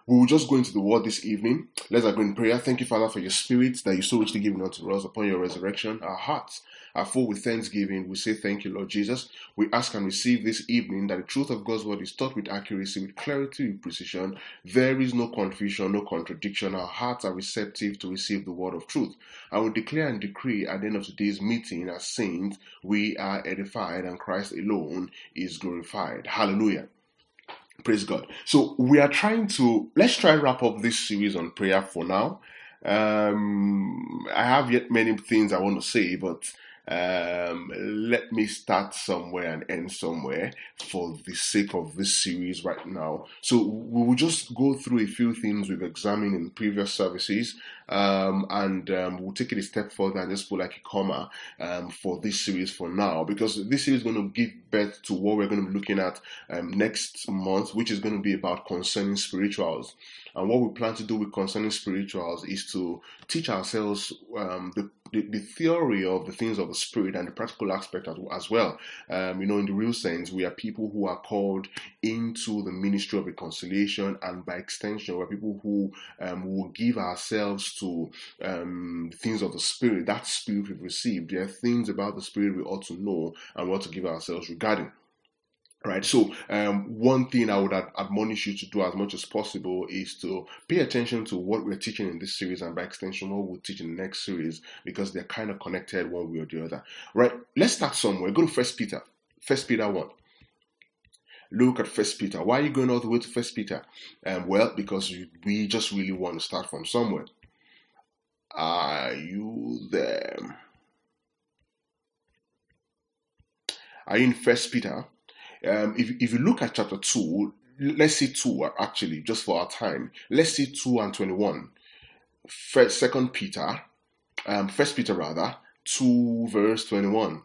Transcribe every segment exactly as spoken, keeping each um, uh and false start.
We will just go into the word this evening. Let's agree in prayer. Thank you, Father, for your spirit that you so richly given unto us upon your resurrection. Our hearts are full with thanksgiving. We say thank you, Lord Jesus. We ask and receive this evening that the truth of God's word is taught with accuracy, with clarity, with precision. There is no confusion, no contradiction. Our hearts are receptive to receive the word of truth. I will declare and decree at the end of today's meeting as saints, we are edified and Christ alone is glorified. Hallelujah. Praise God. So we are trying to, let's try and wrap up this series on prayer for now. Um, I have yet many things I want to say, but um, let me start somewhere and end somewhere for the sake of this series right now. So we will just go through a few things we've examined in previous services, um, and um, we'll take it a step further and just put like a comma um, for this series for now, because this series is going to give birth to what we're going to be looking at um, next month, which is going to be about concerning spirituals. And what we plan to do with concerning spirituals is to teach ourselves um, the, the, the theory of the things of the spirit and the practical aspect as, as well. Um, you know, in the real sense, we are people who are called into the ministry of reconciliation, and by extension, we're people who um, will give ourselves to um, things of the spirit, that spirit we've received. There are things about the spirit we ought to know and we ought to give ourselves regarding. Right, so um, one thing I would ad- admonish you to do as much as possible is to pay attention to what we're teaching in this series, and by extension, what we'll teach in the next series, because they're kind of connected one way or the other. Right, let's start somewhere. Go to First Peter, First Peter one. Look at First Peter. Why are you going all the way to First Peter? Um, well, because we just really want to start from somewhere. Are you there? Are you in First Peter? Um, if, if you look at chapter two, let's see two actually, just for our time. Let's see two and twenty-one. First, Second Peter, um, First Peter rather, two verse twenty-one.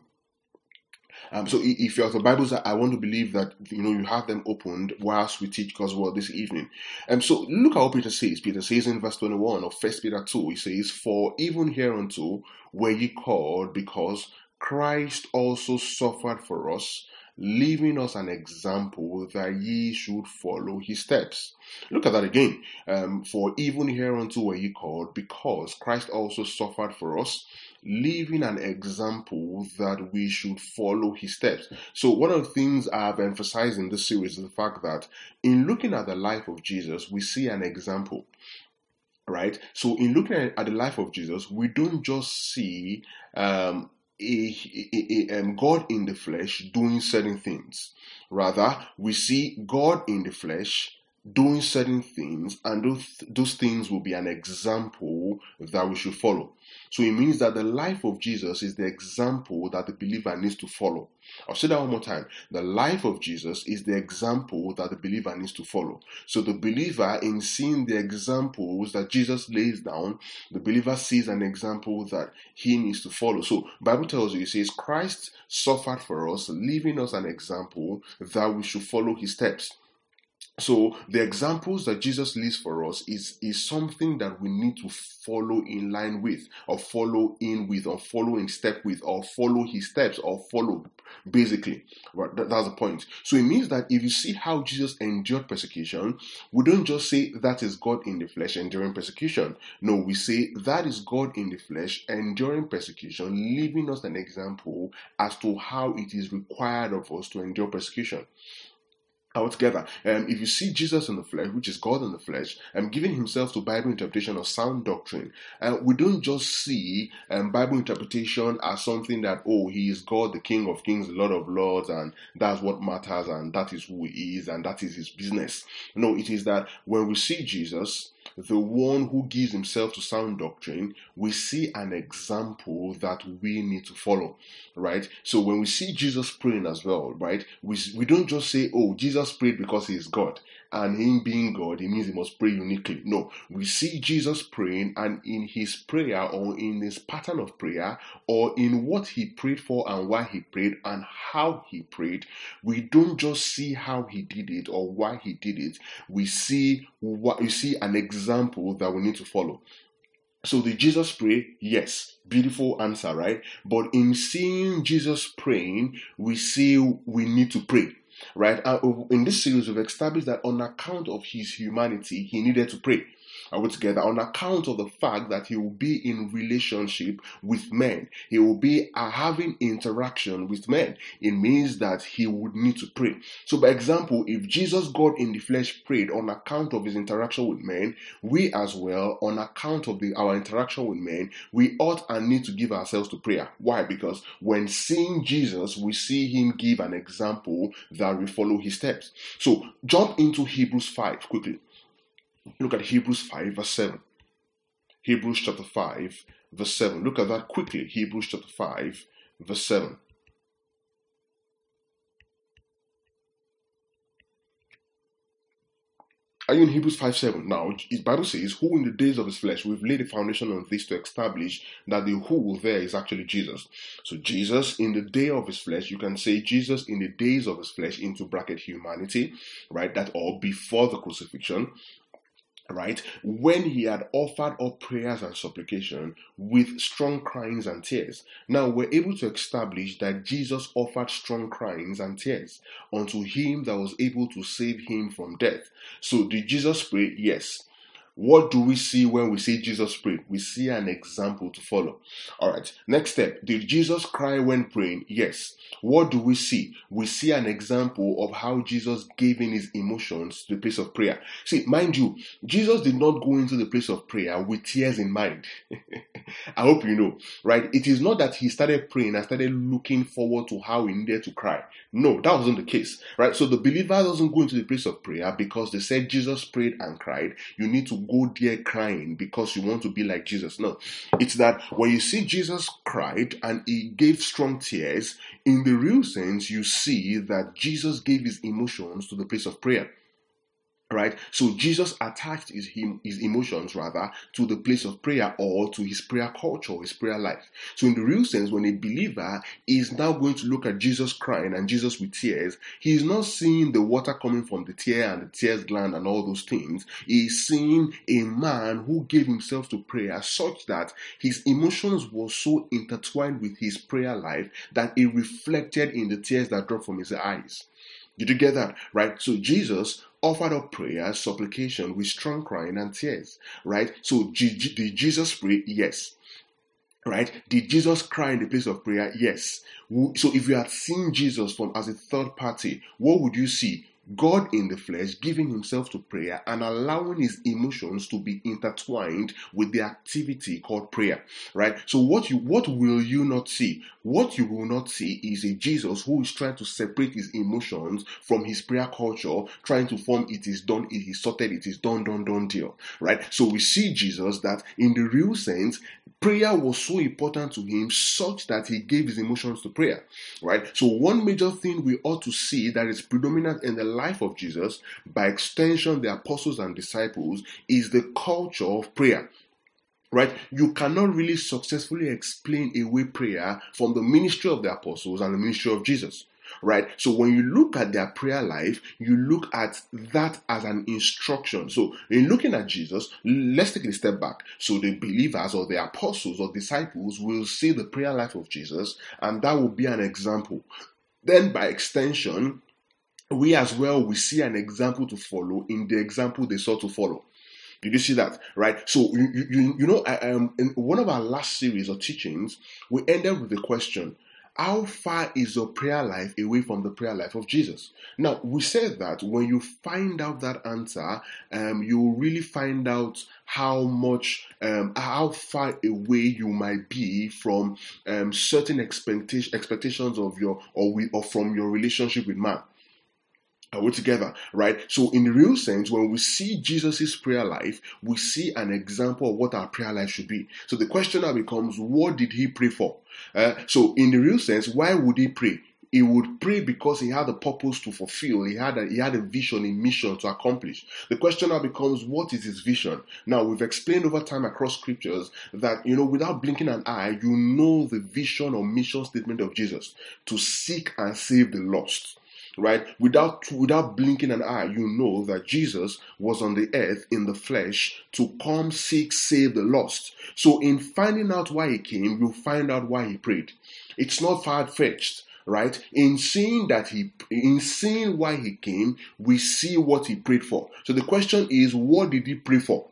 Um, so if you have the Bibles, I want to believe that you know you have them opened whilst we teach God's word this evening. Um, so look at what Peter says. Peter says in verse twenty-one of First Peter two, he says, "For even hereunto were ye called, because Christ also suffered for us, leaving us an example that ye should follow his steps." Look at that again. Um, for even hereunto were ye called, because Christ also suffered for us, leaving an example that we should follow his steps. So one of the things I've emphasized in this series is the fact that in looking at the life of Jesus, we see an example. Right? So in looking at the life of Jesus, we don't just see um, A, a, a, um, God in the flesh doing certain things. Rather, we see God in the flesh doing certain things, and those, those things will be an example that we should follow. So it means that the life of Jesus is the example that the believer needs to follow. I'll say that one more time. The life of Jesus is the example that the believer needs to follow. So the believer, in seeing the examples that Jesus lays down, the believer sees an example that he needs to follow. So the Bible tells you, it says, Christ suffered for us, leaving us an example that we should follow his steps. So the examples that Jesus leaves for us is, is something that we need to follow in line with, or follow in with, or follow in step with, or follow his steps, or follow, basically. Right? That, that's the point. So it means that if you see how Jesus endured persecution, we don't just say that is God in the flesh enduring persecution. No, we say that is God in the flesh enduring persecution, leaving us an example as to how it is required of us to endure persecution. Altogether, um, if you see Jesus in the flesh, which is God in the flesh, and um, giving himself to Bible interpretation or sound doctrine, uh, we don't just see um, Bible interpretation as something that, oh, he is God, the King of Kings, the Lord of Lords, and that's what matters, and that is who he is, and that is his business. No, it is that when we see Jesus, the one who gives himself to sound doctrine, we see an example that we need to follow, right? So when we see Jesus praying as well, right, we, we don't just say, oh, Jesus prayed because he is God, and him being God, it means he must pray uniquely. No, we see Jesus praying, and in his prayer, or in his pattern of prayer, or in what he prayed for and why he prayed and how he prayed, we don't just see how he did it or why he did it. We see what we see an example that we need to follow. So did Jesus pray? Yes. Beautiful answer, right? But in seeing Jesus praying, we see we need to pray. right? And in this series, we've established that on account of his humanity, he needed to pray. Are we together? On account of the fact that he will be in relationship with men, he will be uh, having interaction with men. It means that he would need to pray. So, by example, if Jesus, God in the flesh, prayed on account of his interaction with men, we as well, on account of the, our interaction with men, we ought and need to give ourselves to prayer. Why? Because when seeing Jesus, we see him give an example that we follow his steps. So, jump into Hebrews five quickly. Look at Hebrews five, verse seven. Hebrews chapter five, verse seven. Look at that quickly. Hebrews chapter five, verse seven. Are you in Hebrews five seven? Now, his Bible says, who in the days of his flesh, we've laid a foundation on this to establish that the who there is actually Jesus. So Jesus in the day of his flesh, you can say Jesus in the days of his flesh into bracket humanity, right? That or before the crucifixion. Right, when he had offered up prayers and supplication with strong cryings and tears. Now we're able to establish that Jesus offered strong cryings and tears unto him that was able to save him from death. So did Jesus pray? Yes. What do we see when we see Jesus pray? We see an example to follow. All right, next step. Did Jesus cry when praying? Yes. What do we see? We see an example of how Jesus gave in his emotions to the place of prayer. See, mind you, Jesus did not go into the place of prayer with tears in mind. I hope you know, right? It is not that he started praying and started looking forward to how he needed to cry. No, that wasn't the case, right? So the believer doesn't go into the place of prayer because they said Jesus prayed and cried. You need to go there crying because you want to be like Jesus. No, it's that when you see Jesus cried and he gave strong tears, in the real sense, you see that Jesus gave his emotions to the place of prayer. Right? So Jesus attached his, his emotions rather to the place of prayer or to his prayer culture, his prayer life. So in the real sense, when a believer is now going to look at Jesus crying and Jesus with tears, he is not seeing the water coming from the tear and the tears gland and all those things. He is seeing a man who gave himself to prayer such that his emotions were so intertwined with his prayer life that it reflected in the tears that dropped from his eyes. Did you get that? Right? So Jesus offered up prayer, supplication with strong crying and tears. Right? So did Jesus pray? Yes. Right? Did Jesus cry in the place of prayer? Yes. So if you had seen Jesus from as a third party, what would you see? God in the flesh giving himself to prayer and allowing his emotions to be intertwined with the activity called prayer, right? So what you what will you not see? What you will not see is a Jesus who is trying to separate his emotions from his prayer culture, trying to form it is done, it is sorted, it is done, done, done deal, right? So we see Jesus that in the real sense, prayer was so important to him such that he gave his emotions to prayer, right? So one major thing we ought to see that is predominant in the life of Jesus, by extension the apostles and disciples, is the culture of prayer. Right? You cannot really successfully explain away prayer from the ministry of the apostles and the ministry of Jesus. Right? So when you look at their prayer life, you look at that as an instruction. So in looking at Jesus, let's take a step back. So the believers or the apostles or disciples will see the prayer life of Jesus, and that will be an example. Then by extension, we as well, we see an example to follow in the example they sought to follow. Did you see that? Right? So, you, you, you know, um, in one of our last series of teachings, we ended with the question, how far is your prayer life away from the prayer life of Jesus? Now, we said that when you find out that answer, um, you really find out how much, um, how far away you might be from um, certain expectation, expectations of your, or, we, or from your relationship with man. Are we together? Right? So in the real sense, when we see Jesus' prayer life, we see an example of what our prayer life should be. So the question now becomes, what did he pray for? Uh, so in the real sense, why would he pray? He would pray because he had a purpose to fulfill. He had a, he had a vision, a mission to accomplish. The question now becomes, what is his vision? Now, we've explained over time across scriptures that, you know, without blinking an eye, you know the vision or mission statement of Jesus: to seek and save the lost. Right? Without without blinking an eye, you know that Jesus was on the earth in the flesh to come, seek, save the lost. So in finding out why he came, you'll find out why he prayed. It's not far-fetched. right? In seeing that he, in seeing why he came, we see what he prayed for. So the question is, what did he pray for?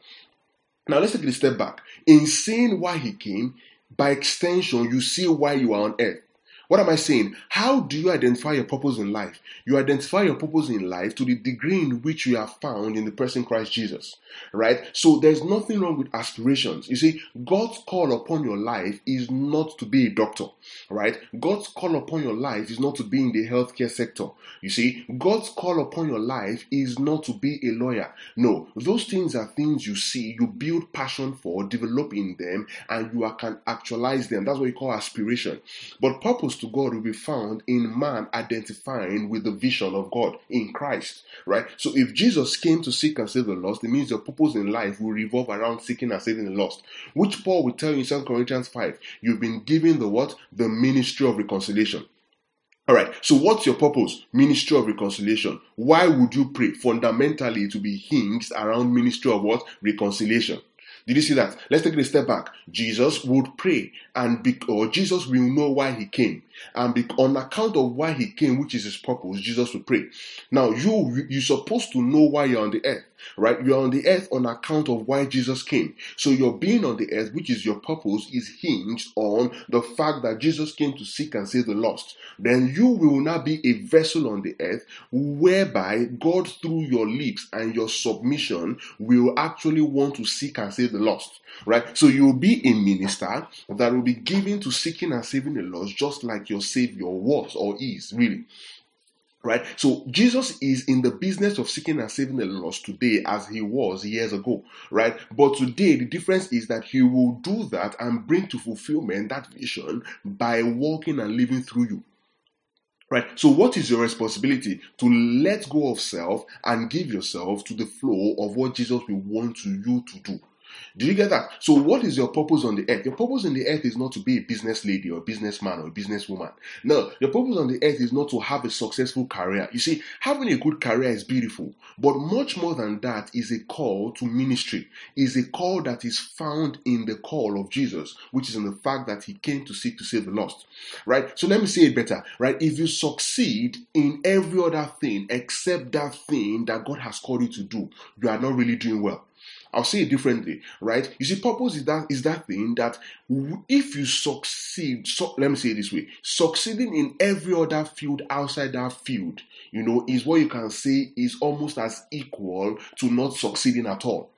Now let's take a step back. In seeing why he came, by extension, you see why you are on earth. What am I saying? How do you identify your purpose in life? You identify your purpose in life to the degree in which you are found in the person Christ Jesus, right? So there's nothing wrong with aspirations. You see, God's call upon your life is not to be a doctor, right? God's call upon your life is not to be in the healthcare sector. You see, God's call upon your life is not to be a lawyer. No, those things are things you see, you build passion for, develop in them, and you can actualize them. That's what you call aspiration. But purpose to God will be found in man identifying with the vision of God in Christ, right? So if Jesus came to seek and save the lost, it means your purpose in life will revolve around seeking and saving the lost, which Paul will tell you in Second Corinthians five. You've been given the what? The ministry of reconciliation. All right, so what's your purpose? Ministry of reconciliation. Why would you pray? Fundamentally, to be hinged around ministry of what? Reconciliation. Did you see that? Let's take it a step back. Jesus would pray, and be, or Jesus will know why he came, and be, on account of why he came, which is his purpose, Jesus will pray. Now, you you're supposed to know why you're on the earth, right? You're on the earth on account of why Jesus came. So your being on the earth, which is your purpose, is hinged on the fact that Jesus came to seek and save the lost. Then you will now be a vessel on the earth whereby God, through your lips and your submission, will actually want to seek and save the lost, right? So you will be a minister that will be given to seeking and saving the lost, just like your Savior was or is, really. Right? So Jesus is in the business of seeking and saving the lost today as he was years ago, right? But today the difference is that he will do that and bring to fulfillment that vision by walking and living through you. Right? So what is your responsibility? To let go of self and give yourself to the flow of what Jesus will want you to do. Do you get that? So what is your purpose on the earth? Your purpose on the earth is not to be a business lady or a businessman or a businesswoman. No, your purpose on the earth is not to have a successful career. You see, having a good career is beautiful, but much more than that is a call to ministry, is a call that is found in the call of Jesus, which is in the fact that he came to seek to save the lost, right? So let me say it better, right? If you succeed in every other thing except that thing that God has called you to do, you are not really doing well. I'll say it differently, right? You see, purpose is that is that thing that if you succeed, so, let me say it this way, succeeding in every other field outside that field, you know, is what you can say is almost as equal to not succeeding at all.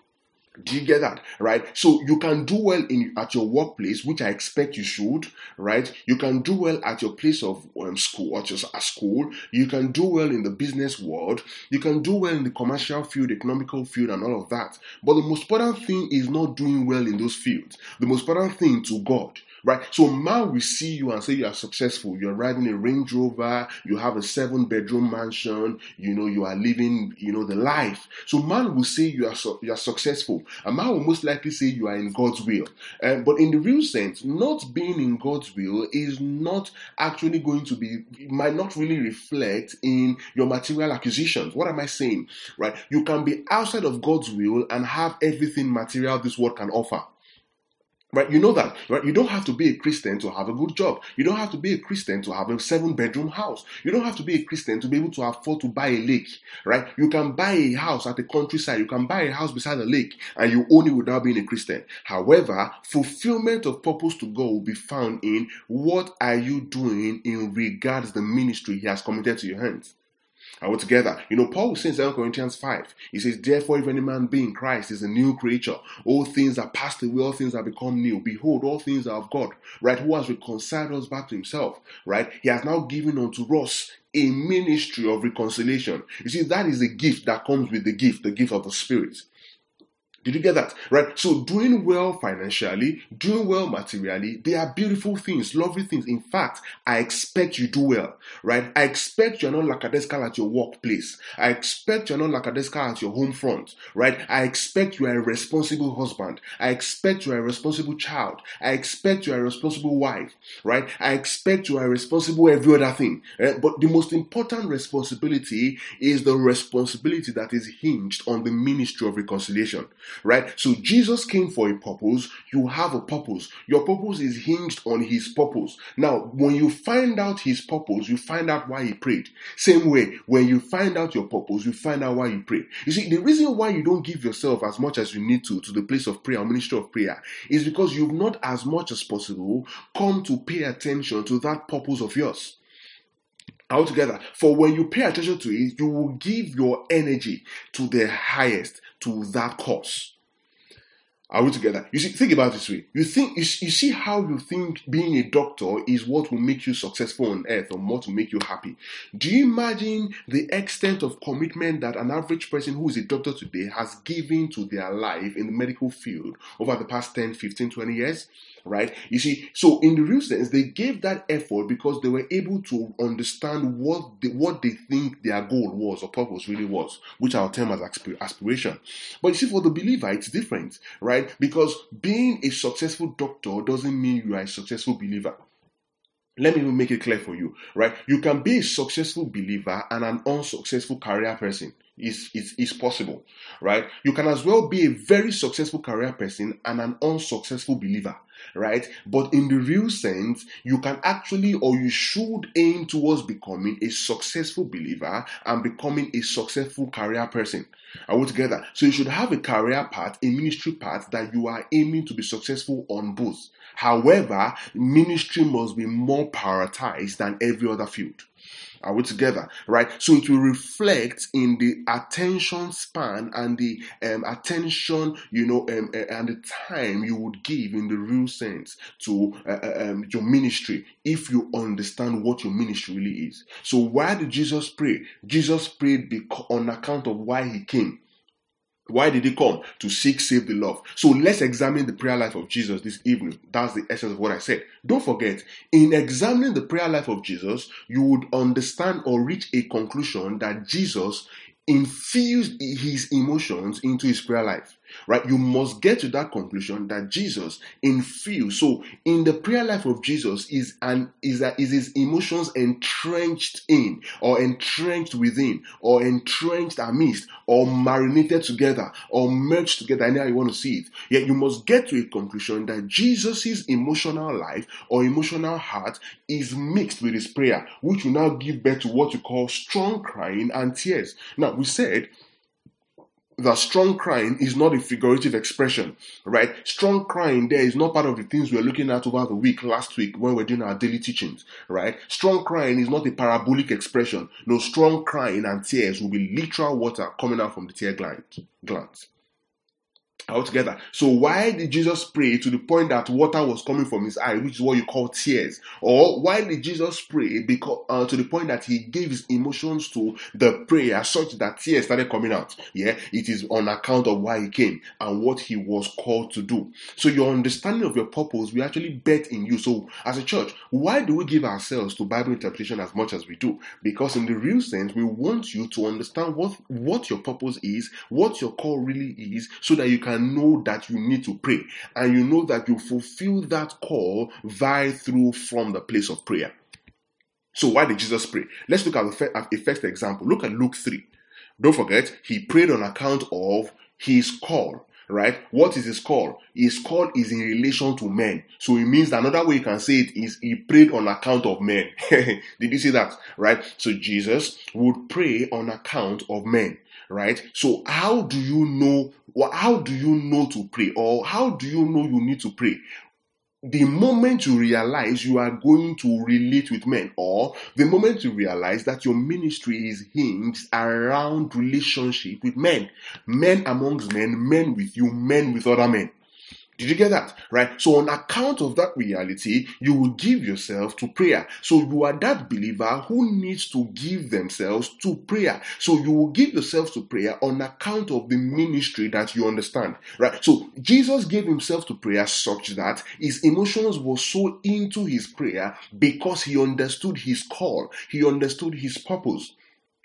Do you get that? Right? So you can do well in at your workplace, which I expect you should, right? You can do well at your place of um, school, or just at school. You can do well in the business world. You can do well in the commercial field, economical field, and all of that. But the most important thing is not doing well in those fields. The most important thing to God. Right? So man will see you and say you are successful. You're riding a Range Rover, you have a seven bedroom mansion, you know, you are living, you know, the life. So man will say you are su- you are successful. And man will most likely say you are in God's will. Uh, but in the real sense, not being in God's will is not actually going to be, it might not really reflect in your material acquisitions. What am I saying? Right? You can be outside of God's will and have everything material this world can offer. Right, you know that, right? You don't have to be a Christian to have a good job. You don't have to be a Christian to have a seven-bedroom house. You don't have to be a Christian to be able to afford to buy a lake, right? You can buy a house at the countryside. You can buy a house beside a lake, and you own it without being a Christian. However, fulfillment of purpose to God will be found in what are you doing in regards to the ministry He has committed to your hands. Are we together? You know, Paul says in Second Corinthians five, he says, therefore, if any man be in Christ, is a new creature. All things are passed away, all things are become new. Behold, all things are of God, right? Who has reconciled us back to himself, right? He has now given unto us a ministry of reconciliation. You see, that is a gift that comes with the gift, the gift of the Spirit. Did you get that? Right? So doing well financially, doing well materially, they are beautiful things, lovely things. In fact, I expect you do well, right? I expect you're not lackadaisical at your workplace. I expect you're not lackadaisical at your home front, right? I expect you are a responsible husband. I expect you are a responsible child. I expect you are a responsible wife, right? I expect you are responsible every other thing. Right? But the most important responsibility is the responsibility that is hinged on the ministry of reconciliation. right? So Jesus came for a purpose. You have a purpose. Your purpose is hinged on his purpose. Now, when you find out his purpose, you find out why he prayed. Same way, when you find out your purpose, you find out why you pray. You see, the reason why you don't give yourself as much as you need to to the place of prayer or ministry of prayer is because you've not as much as possible come to pay attention to that purpose of yours. Altogether, for when you pay attention to it, you will give your energy to the highest, to that cause. Are we together? You see, think about it this way. You think you, you see how you think being a doctor is what will make you successful on earth or what will make you happy. Do you imagine the extent of commitment that an average person who is a doctor today has given to their life in the medical field over the past ten, fifteen, twenty years? Right? You see, so in the real sense, they gave that effort because they were able to understand what they, what they think their goal was or purpose really was, which I'll term as aspiration. But you see, for the believer, it's different, right? Because being a successful doctor doesn't mean you are a successful believer. Let me make it clear for you, right? You can be a successful believer and an unsuccessful career person. It's, it's, it's possible, right? You can as well be a very successful career person and an unsuccessful believer, right? But in the real sense, you can actually, or you should aim towards becoming a successful believer and becoming a successful career person. Are we together? So you should have a career path, a ministry path that you are aiming to be successful on both. However, ministry must be more prioritized than every other field. Are we together? Right? So it will reflect in the attention span and the um, attention, you know, um, uh, and the time you would give in the real sense to uh, um, your ministry if you understand what your ministry really is. So why did Jesus pray? Jesus prayed because, on account of why he came. Why did he come? To seek, save the love. So let's examine the prayer life of Jesus this evening. That's the essence of what I said. Don't forget, in examining the prayer life of Jesus, you would understand or reach a conclusion that Jesus infused his emotions into his prayer life. Right? You must get to that conclusion that Jesus infused. So in the prayer life of Jesus is an is that is his emotions entrenched in, or entrenched within, or entrenched amidst, or marinated together, or merged together, any how you want to see it. Yet you must get to a conclusion that Jesus's emotional life or emotional heart is mixed with his prayer, which will now give birth to what you call strong crying and tears. Now we said that strong crying is not a figurative expression, right? Strong crying there is not part of the things we're looking at over the week, last week, when we're doing our daily teachings, right? Strong crying is not a parabolic expression. No, strong crying and tears will be literal water coming out from the tear glands. Altogether. So why did Jesus pray to the point that water was coming from his eye, which is what you call tears? Or why did Jesus pray because uh, to the point that he gave his emotions to the prayer such that tears started coming out? Yeah, it is on account of why he came and what he was called to do. So your understanding of your purpose, we actually bet in you. So as a church, why do we give ourselves to Bible interpretation as much as we do? Because in the real sense, we want you to understand what, what your purpose is, what your call really is, so that you can know that you need to pray, and you know that you fulfill that call via through from the place of prayer. So why did Jesus pray? Let's look at, the, at a first example. Look at Luke three. Don't forget, he prayed on account of his call, right? What is his call? His call is in relation to men. So it means that another way you can say it is he prayed on account of men. Did you see that? Right? So Jesus would pray on account of men. Right? So how do you know, how do you know to pray? Or how do you know you need to pray? The moment you realize you are going to relate with men, or the moment you realize that your ministry is hinged around relationship with men, men amongst men, men with you, men with other men. Did you get that? Right? So on account of that reality, you will give yourself to prayer. So you are that believer who needs to give themselves to prayer. So you will give yourself to prayer on account of the ministry that you understand. Right? So Jesus gave himself to prayer such that his emotions were so into his prayer because he understood his call. He understood his purpose.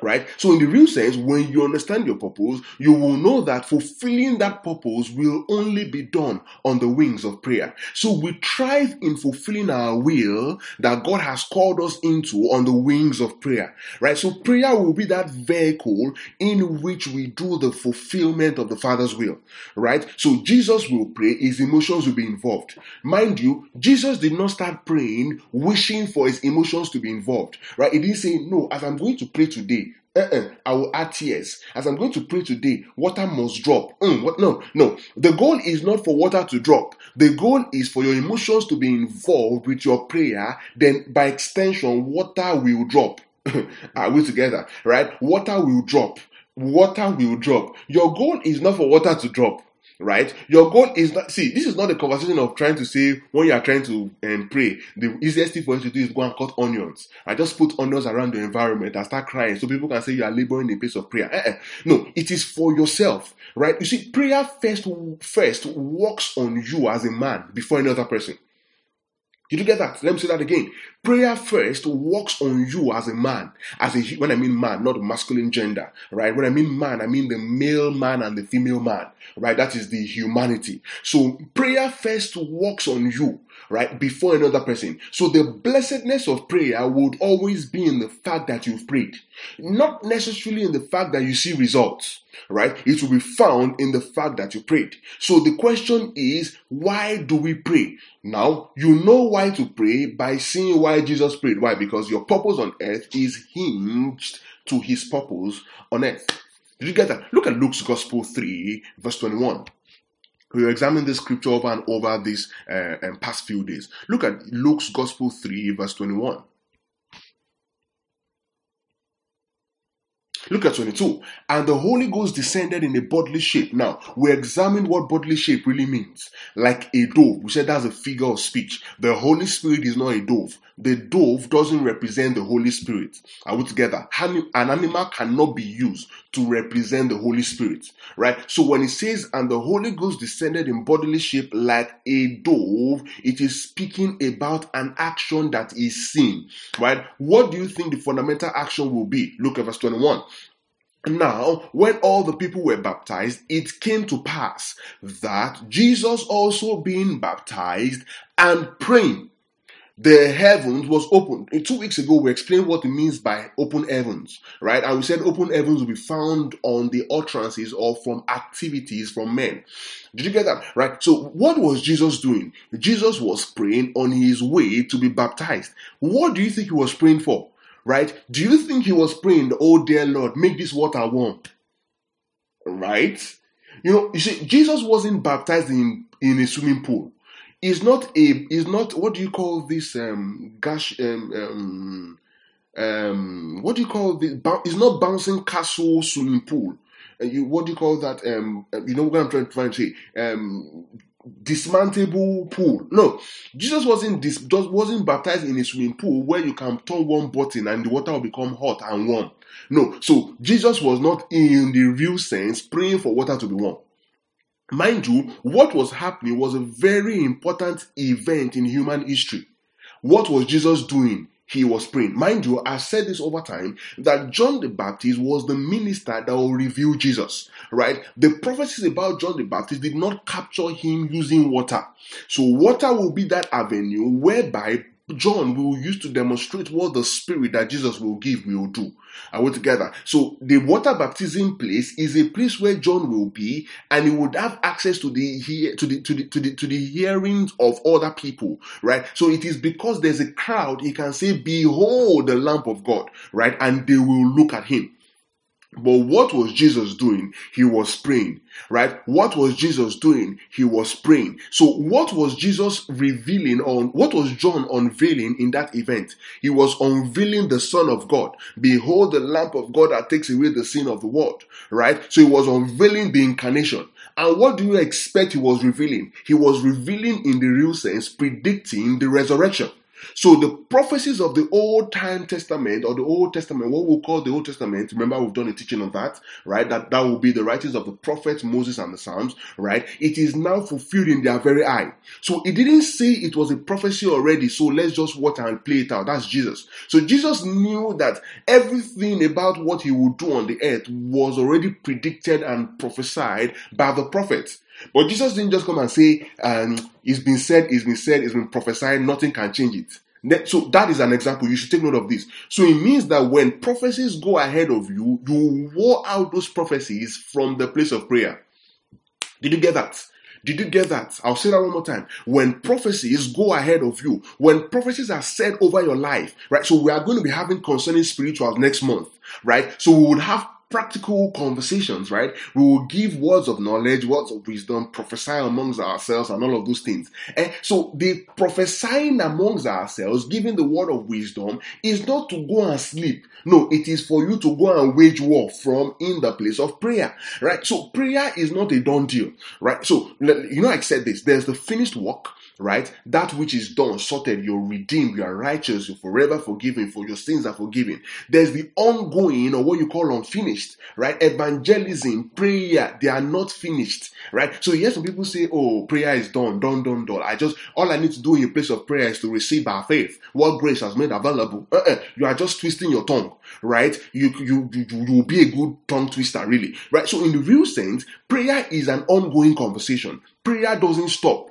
Right? So in the real sense, when you understand your purpose, you will know that fulfilling that purpose will only be done on the wings of prayer. So we thrive in fulfilling our will that God has called us into on the wings of prayer. Right? So prayer will be that vehicle in which we do the fulfillment of the Father's will. Right? So Jesus will pray, his emotions will be involved. Mind you, Jesus did not start praying wishing for his emotions to be involved. Right? He didn't say, no, as I'm going to pray today, Uh-uh, I will add tears. As I'm going to pray today, water must drop. Mm, what? No, no. The goal is not for water to drop. The goal is for your emotions to be involved with your prayer. Then, by extension, water will drop. Are we together? Right? Water will drop. Water will drop. Your goal is not for water to drop. Right? Your goal is not, see, this is not a conversation of trying to say when you are trying to um, pray, the easiest thing for you to do is go and cut onions. I just put onions around the environment and start crying so people can say you are laboring in a place of prayer. Uh-uh. No, it is for yourself, right? You see, prayer first, first works on you as a man before any other person. Did you get that? Let me say that again. Prayer first works on you as a man. As a when I mean man, not masculine gender, right? When I mean man, I mean the male man and the female man, right? That is the humanity. So prayer first works on you, right? Before another person. So the blessedness of prayer would always be in the fact that you've prayed, not necessarily in the fact that you see results. Right? It will be found in the fact that you prayed. So the question is, why do we pray? Now, you know why to pray by seeing why Jesus prayed. Why? Because your purpose on earth is hinged to his purpose on earth. Did you get that? Look at Luke's Gospel three, verse twenty-one. We will examine this scripture over and over these uh, um, past few days. Look at Luke's Gospel three, verse twenty-one. Look at twenty-two. And the Holy Ghost descended in a bodily shape. Now, we examine what bodily shape really means. Like a dove. We said that's a figure of speech. The Holy Spirit is not a dove. The dove doesn't represent the Holy Spirit. Are we together? An animal cannot be used to represent the Holy Spirit. Right? So when it says, and the Holy Ghost descended in bodily shape like a dove, it is speaking about an action that is seen. Right? What do you think the fundamental action will be? Look at verse twenty-one. Now, when all the people were baptized, it came to pass that Jesus also being baptized and praying, the heavens was opened. Two weeks ago, we explained what it means by open heavens, right? And we said open heavens will be found on the utterances or from activities from men. Did you get that? Right? So what was Jesus doing? Jesus was praying on his way to be baptized. What do you think he was praying for? Right? Do you think he was praying, oh dear Lord, make this water warm? Right? You know, you see, Jesus wasn't baptized in, in a swimming pool. It's not a, it's not, what do you call this, um, gosh, um, um, um, what do you call this? It's not bouncing castle swimming pool. Uh, you, what do you call that? Um, you know what I'm trying, trying to say? Um, dismantleable pool. No, Jesus wasn't dis- just wasn't baptized in a swimming pool where you can turn one button and the water will become hot and warm. No, so Jesus was not in the real sense praying for water to be warm. Mind you, what was happening was a very important event in human history. What was Jesus doing? He was praying. Mind you, I've said this over time, that John the Baptist was the minister that will reveal Jesus, right? The prophecies about John the Baptist did not capture him using water. So water will be that avenue whereby John will use to demonstrate what the Spirit that Jesus will give will do. Are we together? So the water baptism place is a place where John will be, and he would have access to the to the to the to the to the hearings of other people, right? So it is because there's a crowd, he can say, "Behold the Lamb of God," right? And they will look at him. But what was Jesus doing? He was praying, right? What was Jesus doing? He was praying. So what was Jesus revealing on, what was John unveiling in that event? He was unveiling the Son of God. Behold the Lamb of God that takes away the sin of the world, right? So he was unveiling the incarnation. And what do you expect he was revealing? He was revealing in the real sense, predicting the resurrection. So the prophecies of the Old Time Testament, or the Old Testament, what we'll call the Old Testament, remember we've done a teaching on that, right? That that will be the writings of the prophets, Moses and the Psalms, right? It is now fulfilled in their very eye. So it didn't say it was a prophecy already, so let's just watch and play it out. That's Jesus. So Jesus knew that everything about what he would do on the earth was already predicted and prophesied by the prophets. But Jesus didn't just come and say, um, it's been said, it's been said, it's been prophesied, nothing can change it. So that is an example. You should take note of this. So it means that when prophecies go ahead of you, you war out those prophecies from the place of prayer. Did you get that? Did you get that? I'll say that one more time. When prophecies go ahead of you, when prophecies are said over your life, right? So we are going to be having concerning spirituals next month, right? So we would have practical conversations, right? We will give words of knowledge, words of wisdom, prophesy amongst ourselves, and all of those things. And so the prophesying amongst ourselves, giving the word of wisdom, is not to go and sleep. No, it is for you to go and wage war from in the place of prayer, right? So prayer is not a done deal, right? So, you know, I said this, there's the finished work, right? That which is done, sorted, you're redeemed, you are righteous, you're forever forgiven, for your sins are forgiven. There's the ongoing, or what you call unfinished, right? Evangelism, prayer, they are not finished, right? So yes, some people say, oh, prayer is done, done, done, done. I just, all I need to do in a place of prayer is to receive by faith what grace has made available. Uh-uh. You are just twisting your tongue, right? You, you, you, you will be a good tongue twister, really, right? So in the real sense, prayer is an ongoing conversation. Prayer doesn't stop.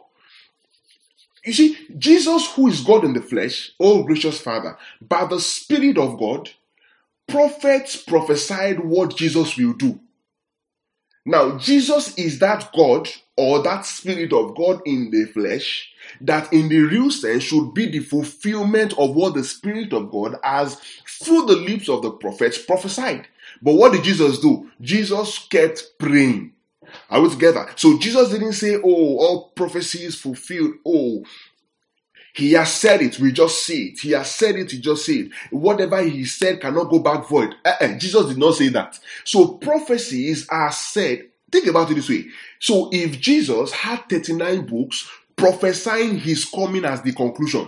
You see, Jesus, who is God in the flesh, oh gracious Father, by the Spirit of God, prophets prophesied what Jesus will do. Now, Jesus is that God, or that Spirit of God in the flesh, that in the real sense should be the fulfillment of what the Spirit of God has, through the lips of the prophets, prophesied. But what did Jesus do? Jesus kept praying. Are we together? So Jesus didn't say, oh, all prophecy is fulfilled. Oh, he has said it, we just see it. He has said it, we just see it. Whatever he said cannot go back void. Uh-uh, Jesus did not say that. So prophecies are said. Think about it this way. So if Jesus had thirty-nine books prophesying his coming as the conclusion,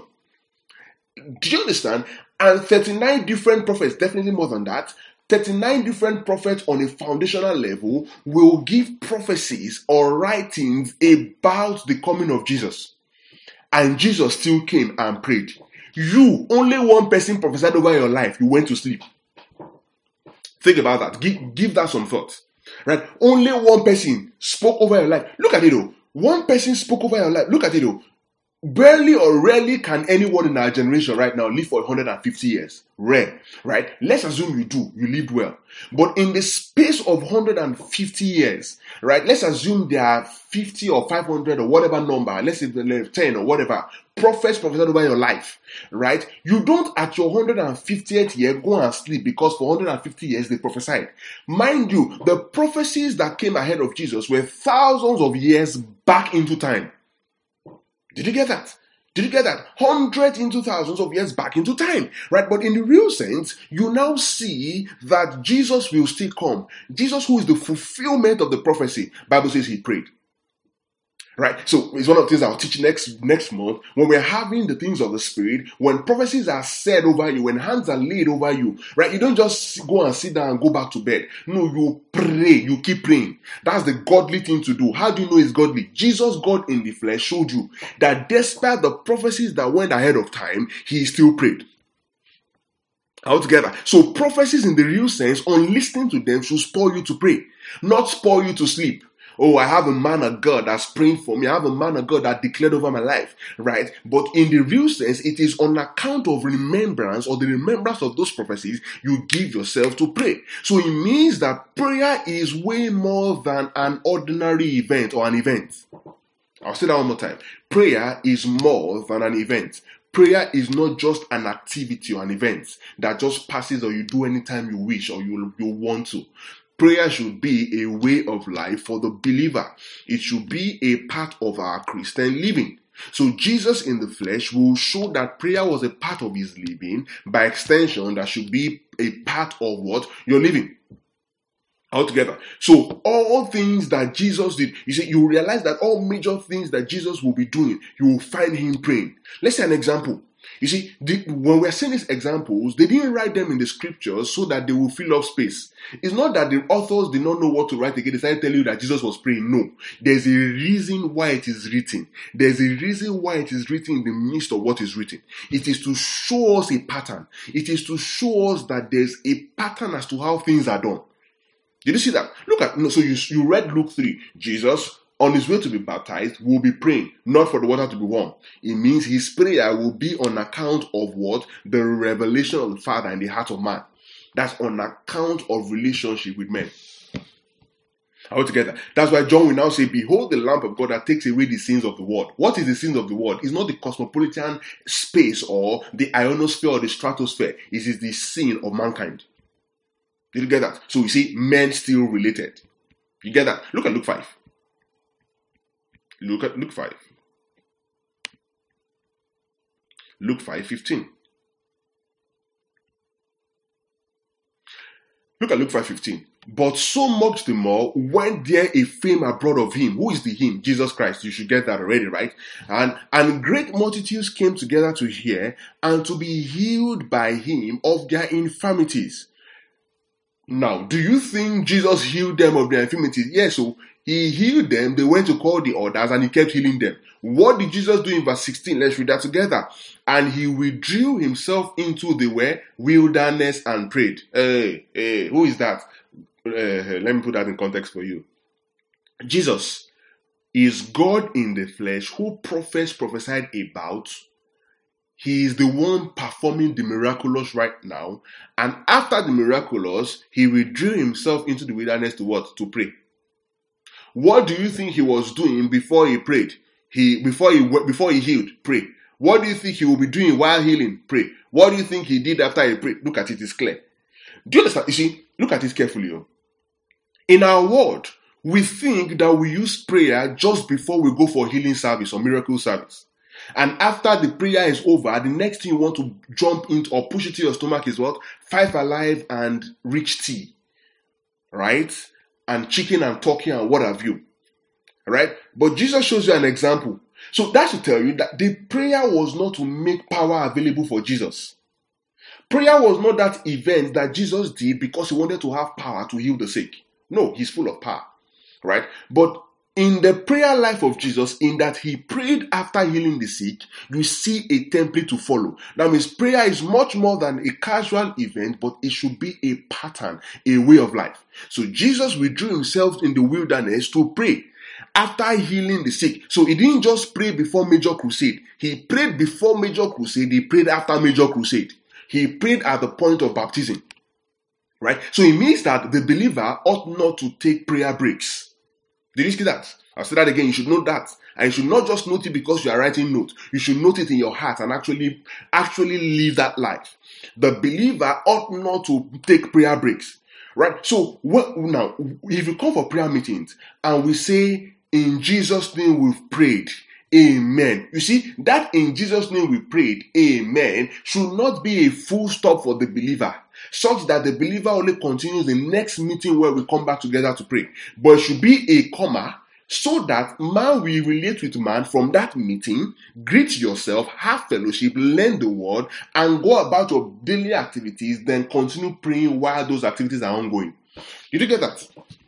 do you understand? And thirty-nine different prophets, definitely more than that, thirty-nine different prophets on a foundational level will give prophecies or writings about the coming of Jesus. And Jesus still came and prayed. You, only one person prophesied over your life. You went to sleep. Think about that. Give, give that some thought. Right? Only one person spoke over your life. Look at it though. One person spoke over your life. Look at it though. Barely or rarely can anyone in our generation right now live for one hundred fifty years. Rare, right? Let's assume you do. You lived well. But in the space of one hundred fifty years, right? Let's assume there are fifty or five hundred or whatever number. Let's say ten or whatever. Prophets prophesied over your life, right? You don't at your one hundred fiftieth year go and sleep because for one hundred fifty years they prophesied. Mind you, the prophecies that came ahead of Jesus were thousands of years back into time. Did you get that? Did you get that? Hundreds into thousands of years back into time, right? But in the real sense, you now see that Jesus will still come. Jesus, who is the fulfillment of the prophecy, Bible says he prayed. Right? So it's one of the things I'll teach next next month. When we're having the things of the Spirit, when prophecies are said over you, when hands are laid over you, right? You don't just go and sit down and go back to bed. No, you pray. You keep praying. That's the godly thing to do. How do you know it's godly? Jesus, God in the flesh, showed you that despite the prophecies that went ahead of time, he still prayed. Altogether. So prophecies in the real sense, on listening to them, should spur you to pray, not spur you to sleep. Oh, I have a man of God that's praying for me. I have a man of God that declared over my life, right? But in the real sense, it is on account of remembrance or the remembrance of those prophecies you give yourself to pray. So it means that prayer is way more than an ordinary event or an event. I'll say that one more time. Prayer is more than an event. Prayer is not just an activity or an event that just passes or you do anytime you wish or you, you want to. Prayer should be a way of life for the believer. It should be a part of our Christian living. So Jesus in the flesh will show that prayer was a part of his living. By extension, that should be a part of what you're living. Altogether. So all things that Jesus did, you see, you realize that all major things that Jesus will be doing, you will find him praying. Let's say an example. You see, the, when we're seeing these examples, they didn't write them in the scriptures so that they will fill up space. It's not that the authors did not know what to write again. They started telling you that Jesus was praying. No. There's a reason why it is written. There's a reason why it is written in the midst of what is written. It is to show us a pattern. It is to show us that there's a pattern as to how things are done. Did you see that? Look at, no, so you, you read Luke three. Jesus, on his way to be baptized, will be praying, not for the water to be warm. It means his prayer will be on account of what? The revelation of the Father in the heart of man. That's on account of relationship with men. Altogether. That's why John will now say, behold the Lamb of God that takes away the sins of the world. What is the sins of the world? It's not the cosmopolitan space or the ionosphere or the stratosphere. It is the sin of mankind. Did you get that? So you see, men still related. You get that? Look at Luke five. Look at Luke five. Luke five fifteen. Look at Luke five fifteen. But so much the more when there a fame abroad of him. Who is the him? Jesus Christ. You should get that already, right? And, and great multitudes came together to hear and to be healed by him of their infirmities. Now, do you think Jesus healed them of their infirmities? Yes, so he healed them, they went to call the others, and he kept healing them. What did Jesus do in verse sixteen? Let's read that together. And he withdrew himself into the where? Wilderness and prayed. Hey, hey, who is that? Uh, let me put that in context for you. Jesus is God in the flesh who prophets prophesied about. He is the one performing the miraculous right now. And after the miraculous, he withdrew himself into the wilderness to what? To pray. What do you think he was doing before he prayed? He before he before he healed, pray. What do you think he will be doing while healing? Pray. What do you think he did after he prayed? Look at it, it's clear. Do you understand? You see, look at it carefully. Oh. In our world, we think that we use prayer just before we go for healing service or miracle service. And after the prayer is over, the next thing you want to jump into or push it to your stomach is what? Five Alive and rich tea. Right? And chicken and turkey and what have you. Right? But Jesus shows you an example. So that should tell you that the prayer was not to make power available for Jesus. Prayer was not that event that Jesus did because he wanted to have power to heal the sick. No, he's full of power. Right? But in the prayer life of Jesus, in that he prayed after healing the sick, you see a template to follow. That means prayer is much more than a casual event, but it should be a pattern, a way of life. So Jesus withdrew himself in the wilderness to pray after healing the sick. So he didn't just pray before major crusade. He prayed before major crusade. He prayed after major crusade. He prayed at the point of baptism. Right? So it means that the believer ought not to take prayer breaks. Did you see that? I'll say that again. You should know that. And you should not just note it because you are writing notes. You should note it in your heart and actually, actually live that life. The believer ought not to take prayer breaks. Right? So what, now, if you come for prayer meetings and we say, in Jesus' name we've prayed, amen. You see, that in Jesus' name we prayed, amen, should not be a full stop for the believer, such that the believer only continues the next meeting where we come back together to pray. But it should be a comma, so that man will relate with man from that meeting, greet yourself, have fellowship, learn the word, and go about your daily activities, then continue praying while those activities are ongoing. Did you get that?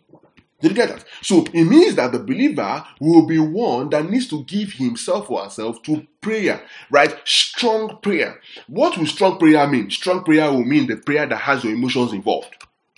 Did you get that? So it means that the believer will be one that needs to give himself or herself to prayer, right? Strong prayer. What will strong prayer mean? Strong prayer will mean the prayer that has your emotions involved.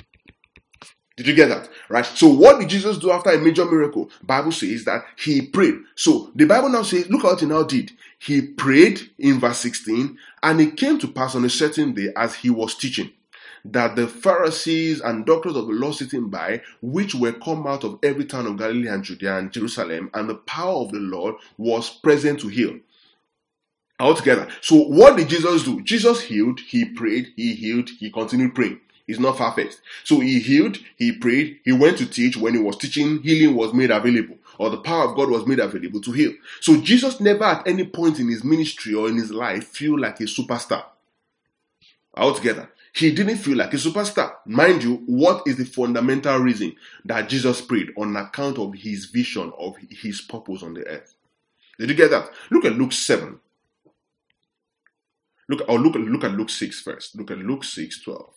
Did you get that? Right? So what did Jesus do after a major miracle? Bible says that he prayed. So the Bible now says, look at what he now did. He prayed in verse sixteen, and it came to pass on a certain day as he was teaching, that the Pharisees and doctors of the law sitting by, which were come out of every town of Galilee and Judea and Jerusalem, and the power of the Lord was present to heal. Altogether. So what did Jesus do? Jesus healed, he prayed, he healed, he continued praying. It's not far-fetched. So he healed, he prayed, he went to teach. When he was teaching, healing was made available, or the power of God was made available to heal. So Jesus never at any point in his ministry or in his life feel like a superstar. Altogether. He didn't feel like a superstar. Mind you, what is the fundamental reason that Jesus prayed? On account of his vision of his purpose on the earth. Did you get that? Look at Luke seven. Look, or look, look at Luke six first. Look at Luke six twelve.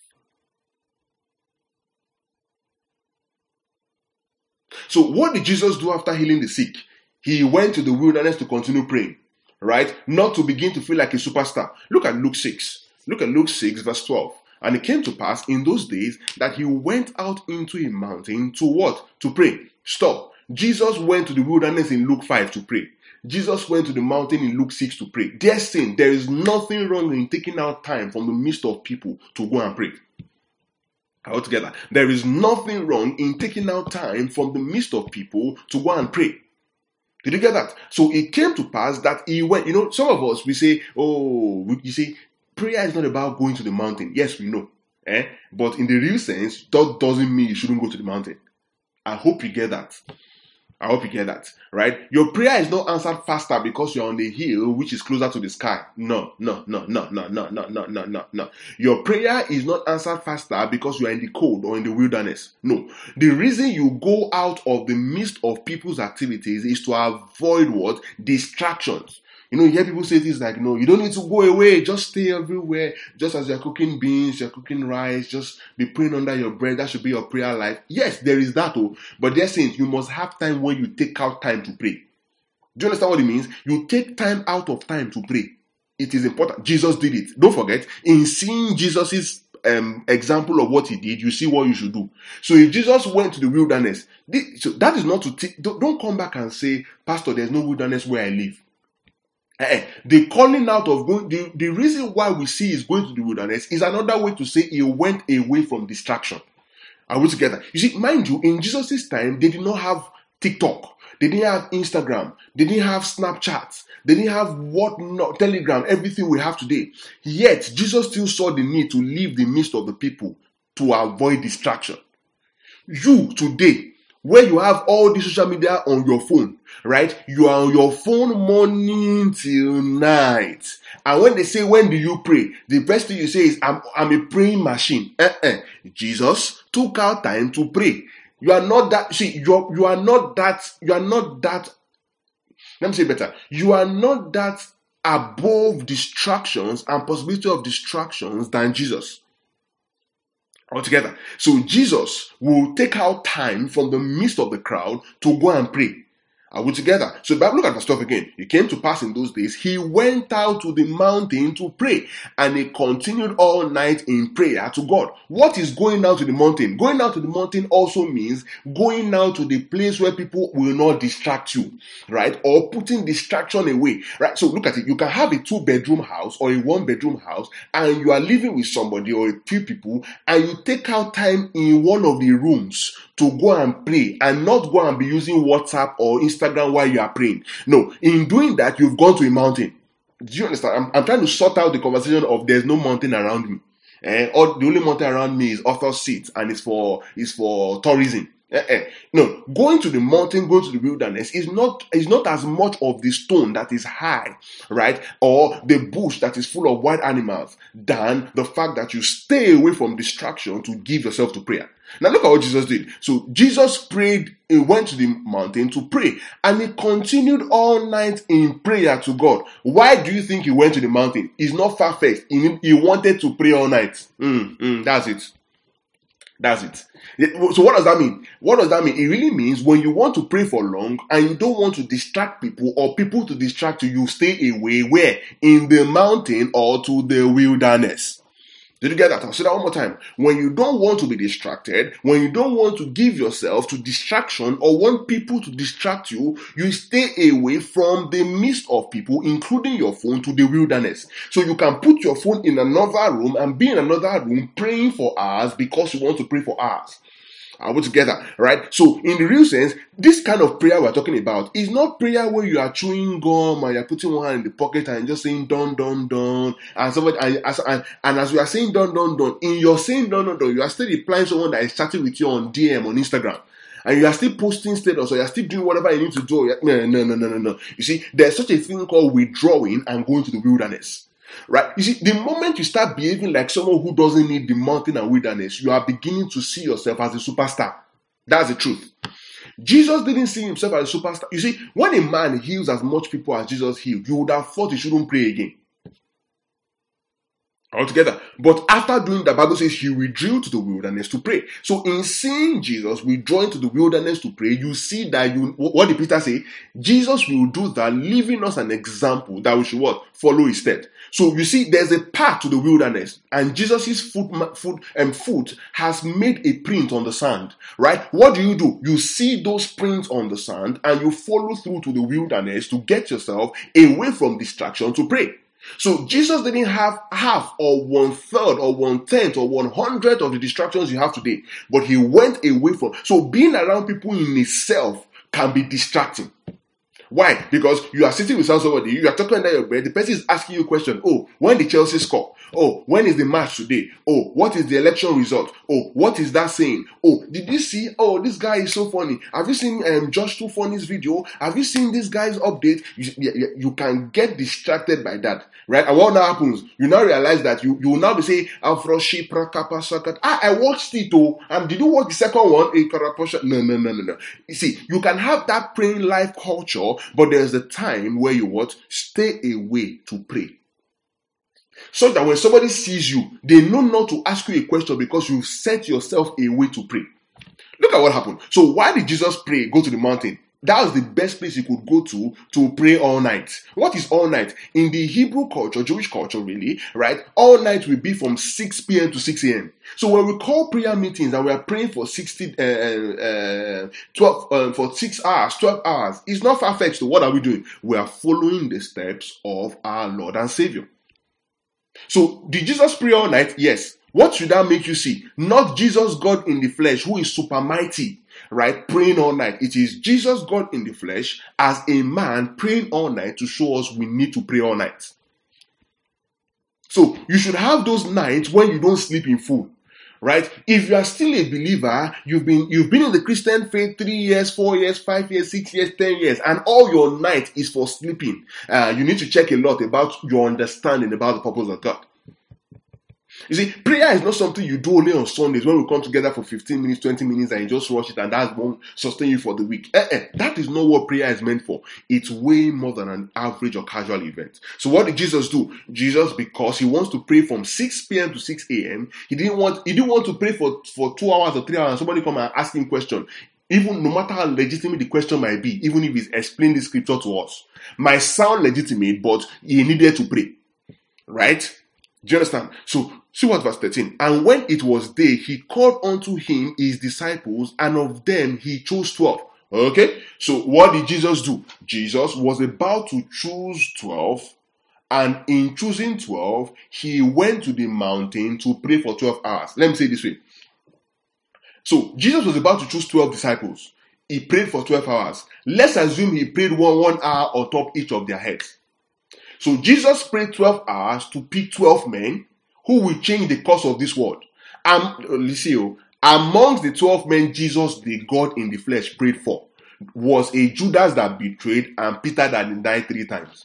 So what did Jesus do after healing the sick? He went to the wilderness to continue praying, right? Not to begin to feel like a superstar. Look at Luke six. Look at Luke six verse twelve. And it came to pass in those days that he went out into a mountain to what? To pray. Stop. Jesus went to the wilderness in Luke five to pray. Jesus went to the mountain in Luke six to pray. Dear saint, there is nothing wrong in taking out time from the midst of people to go and pray. Altogether, there is nothing wrong in taking out time from the midst of people to go and pray. Did you get that? So it came to pass that he went. You know, some of us, we say, oh, you see, prayer is not about going to the mountain. Yes, we know. Eh? But in the real sense, that doesn't mean you shouldn't go to the mountain. I hope you get that. I hope you get that, right? Your prayer is not answered faster because you're on the hill which is closer to the sky. No, no, no, no, no, no, no, no, no, no, no. Your prayer is not answered faster because you are in the cold or in the wilderness. No. The reason you go out of the midst of people's activities is to avoid what? Distractions. You know, you hear people say things like, no, you don't need to go away. Just stay everywhere. Just as you're cooking beans, you're cooking rice, just be praying under your breath. That should be your prayer life. Yes, there is that. Oh, but they're saying you must have time when you take out time to pray. Do you understand what it means? You take time out of time to pray. It is important. Jesus did it. Don't forget, in seeing Jesus's um, example of what he did, you see what you should do. So if Jesus went to the wilderness, this, so that is not to t- don't, don't come back and say, Pastor, there's no wilderness where I live. Eh, the calling out of going, the, the reason why we see is going to the wilderness is another way to say he went away from distraction. Are we together? You see, mind you, in Jesus' time, they did not have TikTok. They didn't have Instagram. They didn't have Snapchat. They didn't have what not, Telegram, everything we have today. Yet, Jesus still saw the need to leave the midst of the people to avoid distraction. You, today, where you have all the social media on your phone, right? You are on your phone morning till night. And when they say, when do you pray? The first thing you say is, I'm, I'm a praying machine. Uh-uh. Jesus took out time to pray. You are not that, see, you you are not that, you are not that, let me say better. You are not that above distractions and possibility of distractions than Jesus. Altogether. So Jesus will take out time from the midst of the crowd to go and pray. Are we together? So Bible, look at the stuff again. It came to pass in those days, he went out to the mountain to pray, and he continued all night in prayer to God. What is going out to the mountain? Going out to the mountain also means going out to the place where people will not distract you, right? Or putting distraction away, right? So look at it. You can have a two-bedroom house or a one-bedroom house, and you are living with somebody or a few people, and you take out time in one of the rooms to go and pray and not go and be using WhatsApp or Instagram while you are praying. No, in doing that, you've gone to a mountain. Do you understand? I'm, I'm trying to sort out the conversation of there's no mountain around me. Eh? Or the only mountain around me is author's seat and it's for, it's for tourism. Eh, eh. No, going to the mountain, going to the wilderness is not is not as much of the stone that is high, right, or the bush that is full of wild animals than the fact that you stay away from distraction to give yourself to prayer. Now look at what Jesus did. So Jesus prayed, he went to the mountain to pray, and he continued all night in prayer to God. Why do you think he went to the mountain? He's not far-fetched. He, he wanted to pray all night. Mm, mm, that's it. That's it. So what does that mean? What does that mean? It really means when you want to pray for long and you don't want to distract people or people to distract you, you stay away where? In the mountain or to the wilderness. Did you get that? I'll say that one more time. When you don't want to be distracted, when you don't want to give yourself to distraction or want people to distract you, you stay away from the midst of people, including your phone, to the wilderness. So you can put your phone in another room and be in another room praying for hours because you want to pray for hours. Are we together? Right? So in the real sense, this kind of prayer we're talking about is not prayer where you are chewing gum and you're putting one hand in the pocket and just saying dun dun dun and so and, and, and as you are saying dun dun dun, in your saying dun dun dun, you are still replying someone that is chatting with you on D M on Instagram. And you are still posting status or you are still doing whatever you need to do. No, no, no, no, no, no. You see, there's such a thing called withdrawing and going to the wilderness. Right? You see, the moment you start behaving like someone who doesn't need the mountain and wilderness, you are beginning to see yourself as a superstar. That's the truth. Jesus didn't see himself as a superstar. You see, when a man heals as much people as Jesus healed, you would have thought he shouldn't pray again. altogether. But after doing that, Bible says he withdrew to the wilderness to pray. So in seeing Jesus withdrawing to the wilderness to pray, you see that you, what did Peter say? Jesus will do that, leaving us an example that we should what? Follow his step. So you see, there's a path to the wilderness, and Jesus' foot, foot, and foot has made a print on the sand, right? What do you do? You see those prints on the sand, and you follow through to the wilderness to get yourself away from distraction to pray. So Jesus didn't have half or one third or one tenth or one hundredth of the distractions you have today, but he went away from. So being around people in itself can be distracting. Why? Because you are sitting with somebody, you are talking under your bed, the person is asking you a question. Oh, when did Chelsea score? Oh, when is the match today? Oh, what is the election result? Oh, what is that saying? Oh, did you see? Oh, this guy is so funny. Have you seen um, Josh Too Funny's video? Have you seen this guy's update? You, you, you can get distracted by that, right? And what now happens? You now realize that you, you will now be saying, Afroshi Prakapa Sakat. Ah, I watched it oh. And did you watch the second one? No, no, no, no, no. You see, you can have that praying life culture, but there's a time where you what? Stay away to pray. So that when somebody sees you, they know not to ask you a question because you've set yourself away to pray. Look at what happened. So why did Jesus pray, go to the mountain? That was the best place he could go to to pray all night. What is all night? In the Hebrew culture, Jewish culture really, right? All night will be from six p.m. to six a.m. So when we call prayer meetings and we are praying for sixty, uh, uh, twelve, um, for six hours, twelve hours, it's not far-fetched. So what are we doing? We are following the steps of our Lord and Savior. So did Jesus pray all night? Yes. What should that make you see? Not Jesus, God in the flesh, who is super mighty, right? Praying all night. It is Jesus, God in the flesh, as a man praying all night to show us we need to pray all night. So you should have those nights when you don't sleep in full, right? If you are still a believer, you've been you've been in the Christian faith three years, four years, five years, six years, ten years, and all your night is for sleeping. Uh, you need to check a lot about your understanding about the purpose of God. You see, prayer is not something you do only on Sundays when we come together for fifteen minutes, twenty minutes, and you just rush it, and that won't sustain you for the week. Eh, eh, that is not what prayer is meant for. It's way more than an average or casual event. So what did Jesus do? Jesus, because he wants to pray from six p.m. to six a.m., he didn't want he didn't want to pray for, for two hours or three hours and somebody come and ask him a question. Even no matter how legitimate the question might be, even if he's explained the scripture to us, might sound legitimate, but he needed to pray. Right? Do you understand? So, see what verse thirteen. And when it was day, he called unto him his disciples, and of them he chose twelve. Okay? So, what did Jesus do? Jesus was about to choose twelve, and in choosing twelve, he went to the mountain to pray for twelve hours. Let me say it this way. So, Jesus was about to choose twelve disciples. He prayed for twelve hours. Let's assume he prayed one, one hour on top each of their heads. So Jesus prayed twelve hours to pick twelve men who will change the course of this world. Um, listen, amongst the twelve men Jesus, the God in the flesh, prayed for was a Judas that betrayed and Peter that died three times.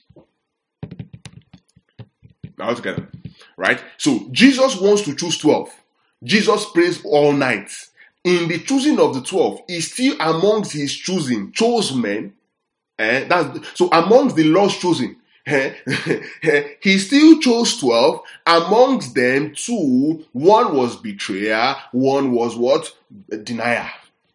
Now together, right? So Jesus wants to choose twelve. Jesus prays all night. In the choosing of the twelve, he's still amongst his choosing, chose men. Eh? That's, so amongst the Lord's choosing, he still chose twelve. Amongst them, two, one was betrayer, one was what? Denier.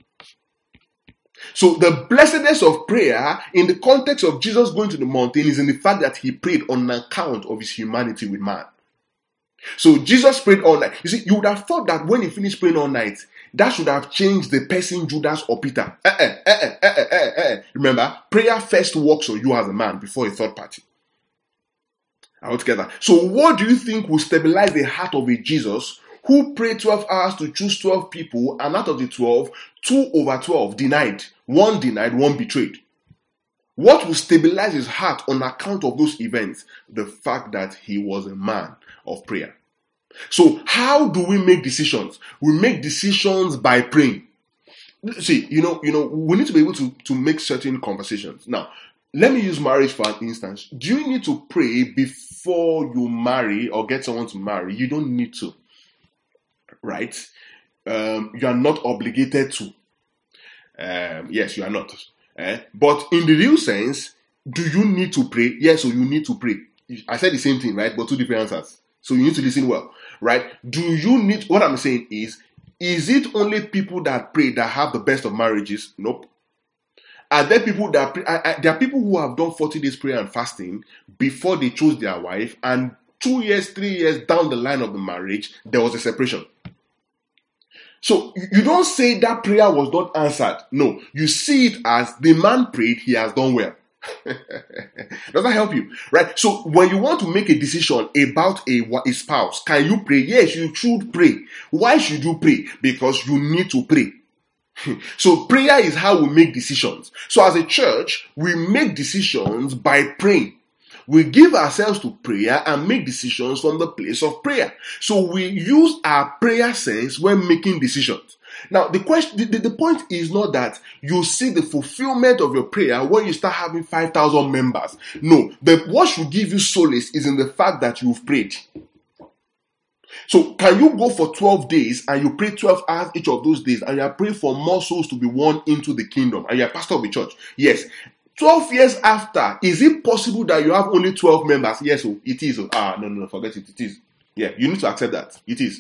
So the blessedness of prayer in the context of Jesus going to the mountain is in the fact that he prayed on account of his humanity with man. So Jesus prayed all night. You see, you would have thought that when he finished praying all night, that should have changed the person Judas or Peter. Eh, eh, eh, eh, eh, eh, eh. Remember, prayer first works on you as a man before a third party. Altogether. So what do you think will stabilize the heart of a Jesus who prayed twelve hours to choose twelve people, and out of the twelve, two over twelve denied, one denied, one betrayed? What will stabilize his heart on account of those events? The fact that he was a man of prayer. So how do we make decisions? We make decisions by praying. See, you know, you know, we need to be able to, to make certain conversations. Now, let me use marriage for an instance. Do you need to pray before you marry or get someone to marry? You don't need to, right? Um, you are not obligated to. Um, yes, you are not. Eh? But in the real sense, do you need to pray? Yes, so you need to pray. I said the same thing, right? But two different answers. So you need to listen well, right? Do you need, what I'm saying is, is it only people that pray that have the best of marriages? Nope. Are there people that pray, are, are, there are people who have done forty days prayer and fasting before they chose their wife, and two years, three years down the line of the marriage, there was a separation. So you don't say that prayer was not answered. No, you see it as the man prayed, he has done well. Does that help you? Right? So when you want to make a decision about a, a spouse, can you pray? Yes, you should pray. Why should you pray? Because you need to pray. So prayer is how we make decisions. So as a church, we make decisions by praying. We give ourselves to prayer and make decisions from the place of prayer. So we use our prayer sense when making decisions. Now, the question, the, the point is not that you see the fulfillment of your prayer when you start having five thousand members. No, the, what should give you solace is in the fact that you've prayed. So, can you go for twelve days and you pray twelve hours each of those days and you are praying for more souls to be won into the kingdom and you are pastor of the church? Yes. twelve years after, is it possible that you have only twelve members? Yes, oh, it is. Oh. Ah, no, no, no, forget it. It is. Yeah, you need to accept that. It is.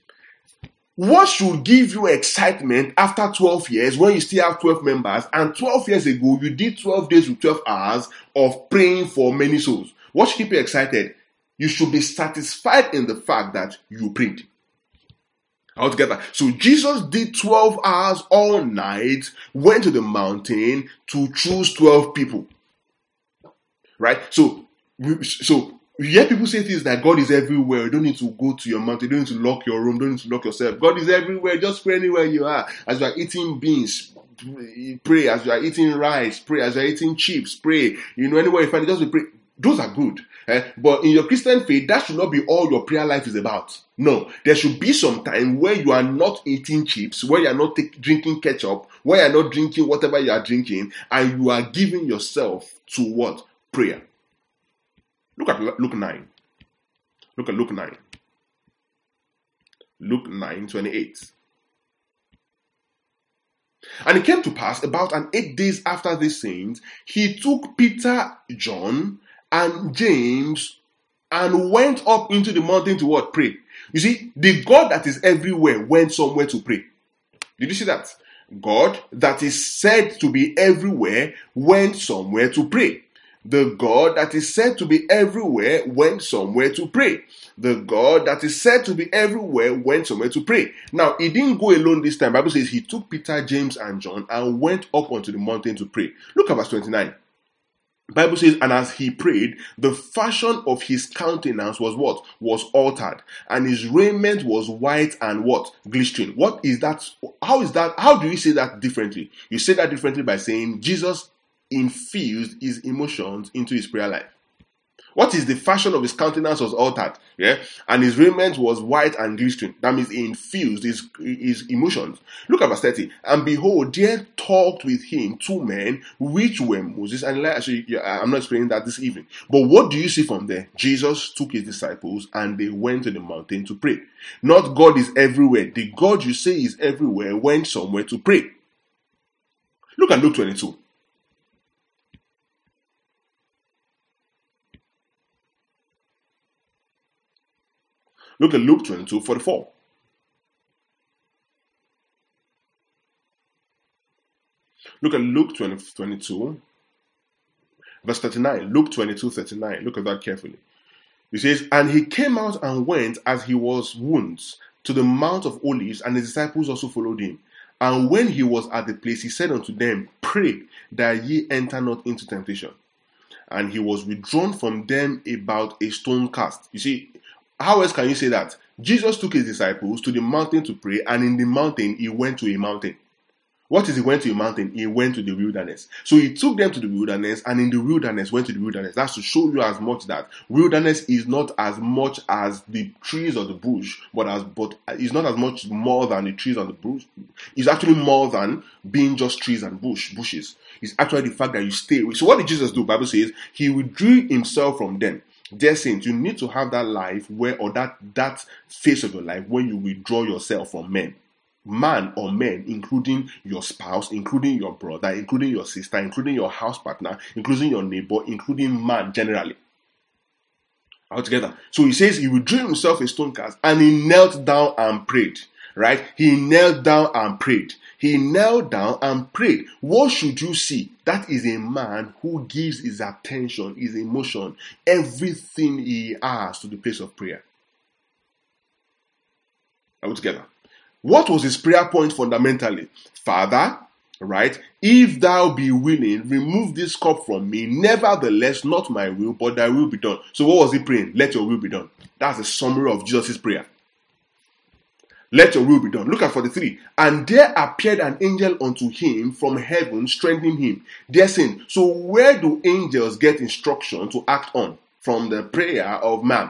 What should give you excitement after twelve years when you still have twelve members and twelve years ago you did twelve days with twelve hours of praying for many souls? What should keep you excited? You should be satisfied in the fact that you prayed. Altogether. So Jesus did twelve hours all night, went to the mountain to choose twelve people. Right? So, so you hear people say things like God is everywhere. You don't need to go to your mountain. You don't need to lock your room. You don't need to lock yourself. God is everywhere. Just pray anywhere you are. As you are eating beans, pray. As you are eating rice, pray. As you are eating chips, pray. You know, anywhere you find it, just pray. Those are good. Eh? But in your Christian faith, that should not be all your prayer life is about. No. There should be some time where you are not eating chips, where you are not take, drinking ketchup, where you are not drinking whatever you are drinking, and you are giving yourself to what? Prayer. Look at Luke nine. Look at Luke nine. Luke nine twenty-eight. And it came to pass about an eight days after these sayings, he took Peter, John, and James and went up into the mountain to what? Pray. You see, the God that is everywhere went somewhere to pray. Did you see that? God that is said to be everywhere went somewhere to pray. The God that is said to be everywhere went somewhere to pray. The God that is said to be everywhere went somewhere to pray. Now, he didn't go alone this time. The Bible says he took Peter, James, and John and went up onto the mountain to pray. Look at verse twenty-nine. The Bible says, and as he prayed, the fashion of his countenance was what? Was altered. And his raiment was white and what? Glistening. What is that? How is that? How do you say that differently? You say that differently by saying Jesus infused his emotions into his prayer life. What is the fashion of his countenance was altered, yeah, and his raiment was white and glistening. That means he infused his, his emotions. Look at verse thirty. And behold, there talked with him two men, which were Moses and Elijah. Actually, yeah, I'm not explaining that this evening. But what do you see from there? Jesus took his disciples and they went to the mountain to pray. Not God is everywhere. The God you say is everywhere went somewhere to pray. Look at Luke twenty-two. Look at Luke twenty-two forty-four. Look at Luke twenty, twenty-two, verse thirty-nine. Luke twenty-two thirty-nine. Look at that carefully. It says, and he came out and went as he was wont to the Mount of Olives, and his disciples also followed him. And when he was at the place, he said unto them, pray that ye enter not into temptation. And he was withdrawn from them about a stone cast. You see, how else can you say that? Jesus took his disciples to the mountain to pray, and in the mountain, he went to a mountain. What is he went to a mountain? He went to the wilderness. So he took them to the wilderness, and in the wilderness went to the wilderness. That's to show you as much that wilderness is not as much as the trees or the bush, but as but it's not as much more than the trees and the bush. It's actually more than being just trees and bush bushes. It's actually the fact that you stay away. So what did Jesus do? The Bible says he withdrew himself from them. Dear saints, you need to have that life where, or that, that phase of your life where you withdraw yourself from men. Man or men, including your spouse, including your brother, including your sister, including your house partner, including your neighbor, including man generally. Altogether. So he says he withdrew himself a stone cast and he knelt down and prayed. Right? He knelt down and prayed. He knelt down and prayed. What should you see? That is a man who gives his attention, his emotion, everything he has to the place of prayer. Altogether. What was his prayer point fundamentally? Father, right? If thou be willing, remove this cup from me. Nevertheless, not my will, but thy will be done. So what was he praying? Let your will be done. That's a summary of Jesus' prayer. Let your will be done. Look at forty-three. And there appeared an angel unto him from heaven, strengthening him. They're saying, so where do angels get instruction to act on? From the prayer of man.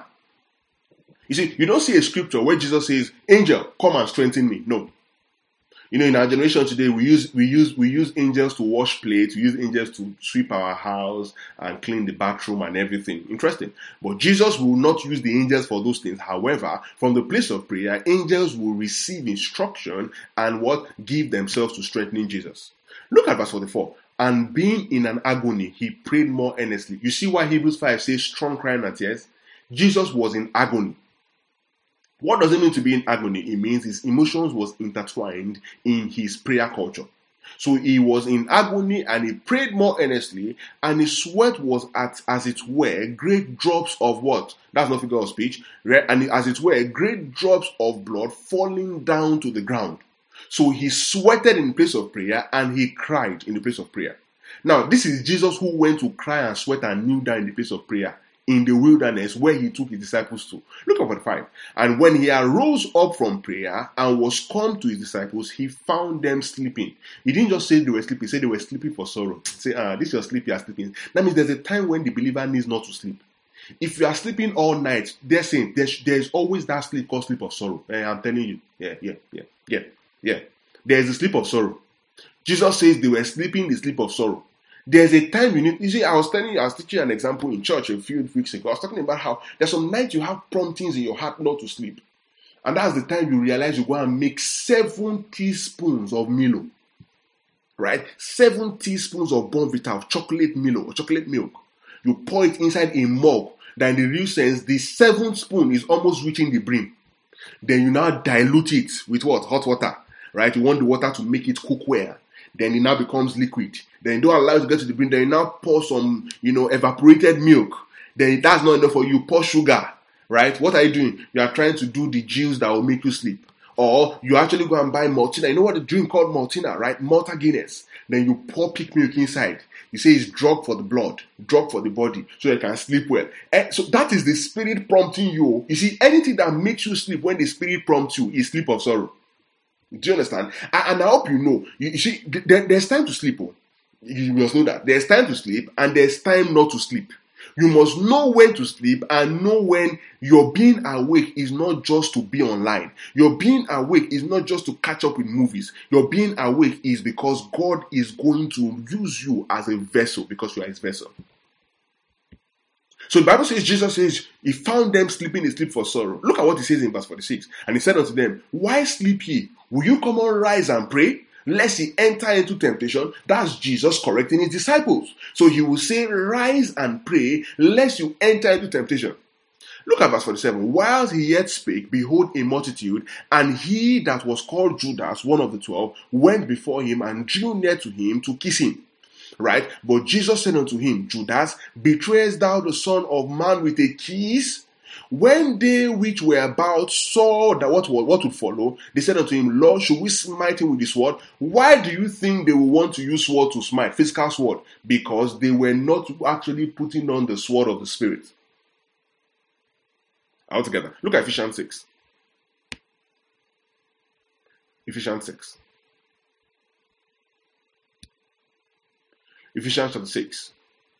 You see, you don't see a scripture where Jesus says, angel, come and strengthen me. No. You know, in our generation today, we use we use we use angels to wash plates, we use angels to sweep our house and clean the bathroom and everything. Interesting. But Jesus will not use the angels for those things. However, from the place of prayer, angels will receive instruction and what? Give themselves to strengthening Jesus. Look at verse forty-four. And being in an agony, he prayed more earnestly. You see why Hebrews five says strong crying and tears? Jesus was in agony. What does it mean to be in agony? It means his emotions was intertwined in his prayer culture. So he was in agony and he prayed more earnestly, and his sweat was at, as it were, great drops of what? That's not figure of speech. And as it were, great drops of blood falling down to the ground. So he sweated in the place of prayer and he cried in the place of prayer. Now, this is Jesus who went to cry and sweat and kneel down in the place of prayer in the wilderness where he took his disciples to. Look at verse five. And when he arose up from prayer and was come to his disciples, he found them sleeping. He didn't just say they were sleeping, he said they were sleeping for sorrow. Say, ah, this is your sleep, you are sleeping. That means there's a time when the believer needs not to sleep. If you are sleeping all night, they're saying there's, there's always that sleep called sleep of sorrow. Eh, I'm telling you. Yeah, yeah, yeah, yeah, yeah. There's a sleep of sorrow. Jesus says they were sleeping the sleep of sorrow. There's a time you need. You see, I was telling you, I was teaching an example in church a few weeks ago. I was talking about how there's some nights you have promptings in your heart not to sleep. And that's the time you realize you go and make seven teaspoons of Milo. Right? Seven teaspoons of Bonvita, of chocolate Milo, or chocolate milk. You pour it inside a mug. That in the real sense, the seventh spoon is almost reaching the brim. Then you now dilute it with what? Hot water. Right? You want the water to make it cook well. Then it now becomes liquid. Then you don't allow it to get to the brim. Then you now pour some, you know, evaporated milk. Then that's not enough for you. Pour sugar, right? What are you doing? You are trying to do the juice that will make you sleep. Or you actually go and buy Maltina. You know what the drink called Maltina, right? Malta Guinness. Then you pour pig milk inside. You say it's drug for the blood, drug for the body, so you can sleep well. And so that is the spirit prompting you. You see, anything that makes you sleep when the spirit prompts you is sleep of sorrow. Do you understand? And I hope you know. You see, there's time to sleep. Oh. You must know that. There's time to sleep and there's time not to sleep. You must know when to sleep and know when your being awake is not just to be online. Your being awake is not just to catch up with movies. Your being awake is because God is going to use you as a vessel because you are his vessel. So the Bible says, Jesus says, he found them sleeping a sleep for sorrow. Look at what he says in verse forty-six. And he said unto them, why sleep ye? Will you come on, rise and pray, lest ye enter into temptation? That's Jesus correcting his disciples. So he will say, rise and pray, lest you enter into temptation. Look at verse forty-seven. Whilst he yet spake, behold a multitude, and he that was called Judas, one of the twelve, went before him and drew near to him to kiss him. Right? But Jesus said unto him, Judas, betrayest thou the Son of Man with a kiss? When they which were about saw that what, what would follow, they said unto him, Lord, should we smite him with the sword? Why do you think they will want to use sword to smite, physical sword? Because they were not actually putting on the sword of the Spirit. All together. Look at Ephesians six. Ephesians six. Ephesians chapter six.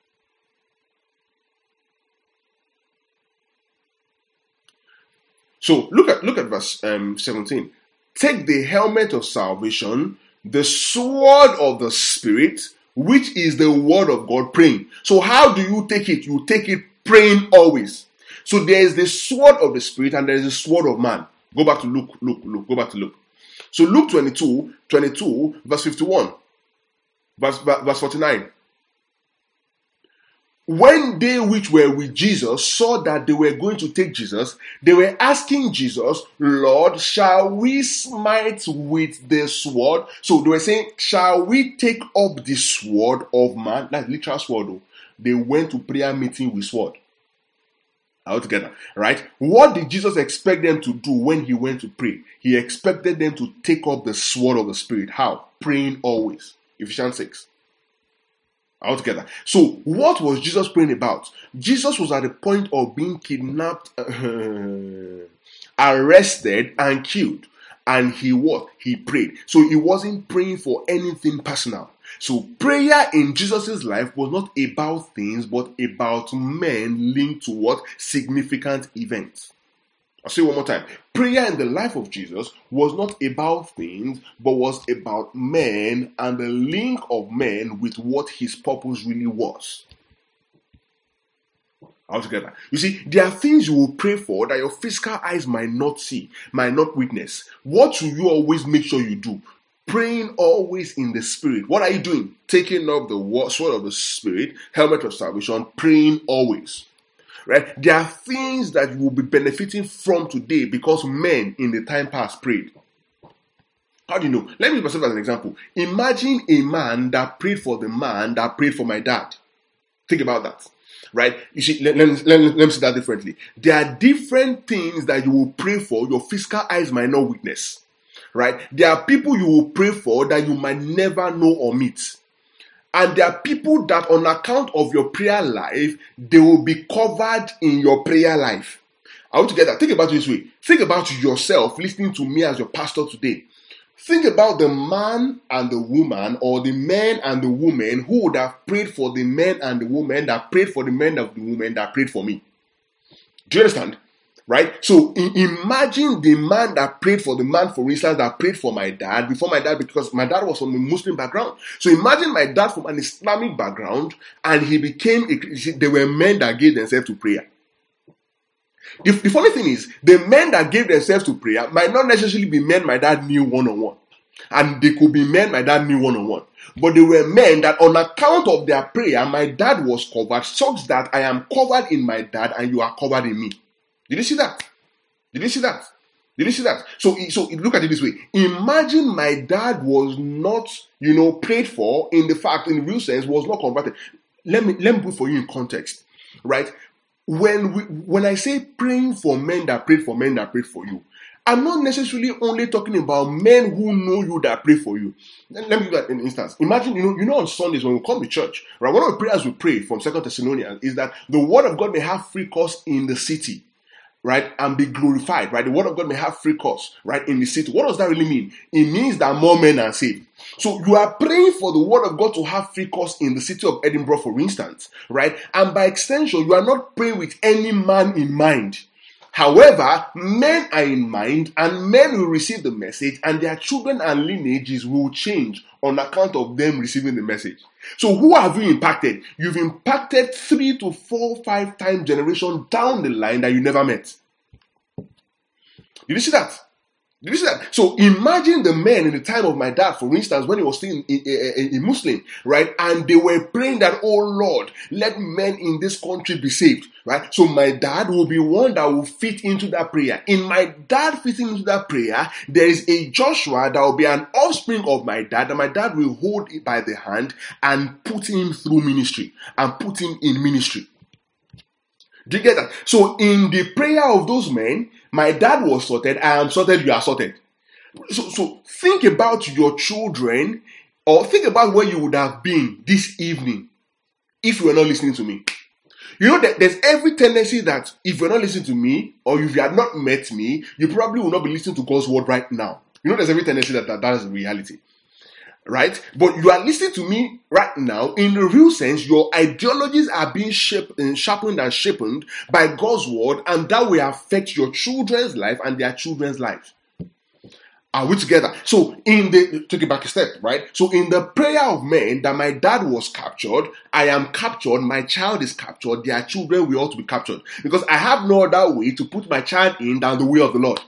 So look at look at verse um, seventeen. Take the helmet of salvation, the sword of the Spirit, which is the word of God, praying. So how do you take it? You take it praying always. So there is the sword of the Spirit and there is the sword of man. Go back to Luke, Luke, Luke. Go back to Luke. So Luke twenty-two, twenty-two, verse fifty-one. Verse, verse forty-nine. when they which were with Jesus saw that they were going to take Jesus, they were asking Jesus, Lord, shall we smite with the sword? So they were saying, shall we take up the sword of man? That's literal sword. Though. They went to prayer meeting with sword. All together, right? What did Jesus expect them to do when he went to pray? He expected them to take up the sword of the Spirit. How? Praying always. Ephesians six. All together. So, what was Jesus praying about? Jesus was at the point of being kidnapped, uh, arrested, and killed. And he what? He prayed. So, he wasn't praying for anything personal. So, prayer in Jesus' life was not about things, but about men linked to what? Significant events. I'll say it one more time. Prayer in the life of Jesus was not about things, but was about men and the link of men with what his purpose really was. Altogether. You see, there are things you will pray for that your physical eyes might not see, might not witness. What should you always make sure you do? Praying always in the Spirit. What are you doing? Taking up the sword of the Spirit, helmet of salvation, praying always. Right? There are things that you will be benefiting from today because men in the time past prayed. How do you know? Let me use myself as an example. Imagine a man that prayed for the man that prayed for my dad. Think about that. Right? You see, let, let, let, let me say that differently. There are different things that you will pray for, your physical eyes might not witness. Right? There are people you will pray for that you might never know or meet. And there are people that on account of your prayer life, they will be covered in your prayer life. I want to get that. Think about it this way. Think about yourself listening to me as your pastor today. Think about the man and the woman, or the men and the woman who would have prayed for the men and the woman that prayed for the men and the woman that prayed for me. Do you understand? Right? So imagine the man that prayed for the man, for instance, that prayed for my dad before my dad, because my dad was from a Muslim background. So imagine my dad from an Islamic background, and he became, a, there were men that gave themselves to prayer. The, the funny thing is, the men that gave themselves to prayer might not necessarily be men my dad knew one-on-one. And they could be men my dad knew one-on-one. But they were men that on account of their prayer, my dad was covered, such that I am covered in my dad and you are covered in me. Did you see that? Did you see that? Did you see that? So, so look at it this way. Imagine my dad was not, you know, prayed for in the fact, in the real sense, was not converted. Let me, let me put for you in context, right? When we, when I say praying for men that prayed for men that prayed for you, I'm not necessarily only talking about men who know you that pray for you. Let me give that an instance. Imagine, you know, you know, on Sundays when we come to church, right? One of the prayers we pray from Second Thessalonians is that the word of God may have free course in the city. Right, and be glorified, right? The word of God may have free course, right, in the city. What does that really mean? It means that more men are saved. So you are praying for the word of God to have free course in the city of Edinburgh, for instance, right? And by extension, you are not praying with any man in mind. However, men are in mind, and men will receive the message, and their children and lineages will change on account of them receiving the message. So who have you impacted? You've impacted three to four, five times generation down the line that you never met. Did you see that? Did you see that? So imagine the men in the time of my dad, for instance, when he was still a Muslim, right? And they were praying that, oh Lord, let men in this country be saved, right? So my dad will be one that will fit into that prayer. In my dad fitting into that prayer, there is a Joshua that will be an offspring of my dad, and my dad will hold it by the hand and put him through ministry and put him in ministry. Do you get that? So in the prayer of those men, my dad was sorted, I am sorted, you are sorted. So, so think about your children, or think about where you would have been this evening if you were not listening to me. You know that there's every tendency that if you're not listening to me, or if you had not met me, you probably will not be listening to God's word right now. You know there's every tendency that that, that is the reality. Right? But you are listening to me right now. In the real sense, your ideologies are being shaped and sharpened and sharpened by God's word, and that will affect your children's life and their children's life. Are we together? So in the, take it back a step, right? So in the prayer of men that my dad was captured, I am captured, my child is captured, their children will also be captured. Because I have no other way to put my child in than the way of the Lord.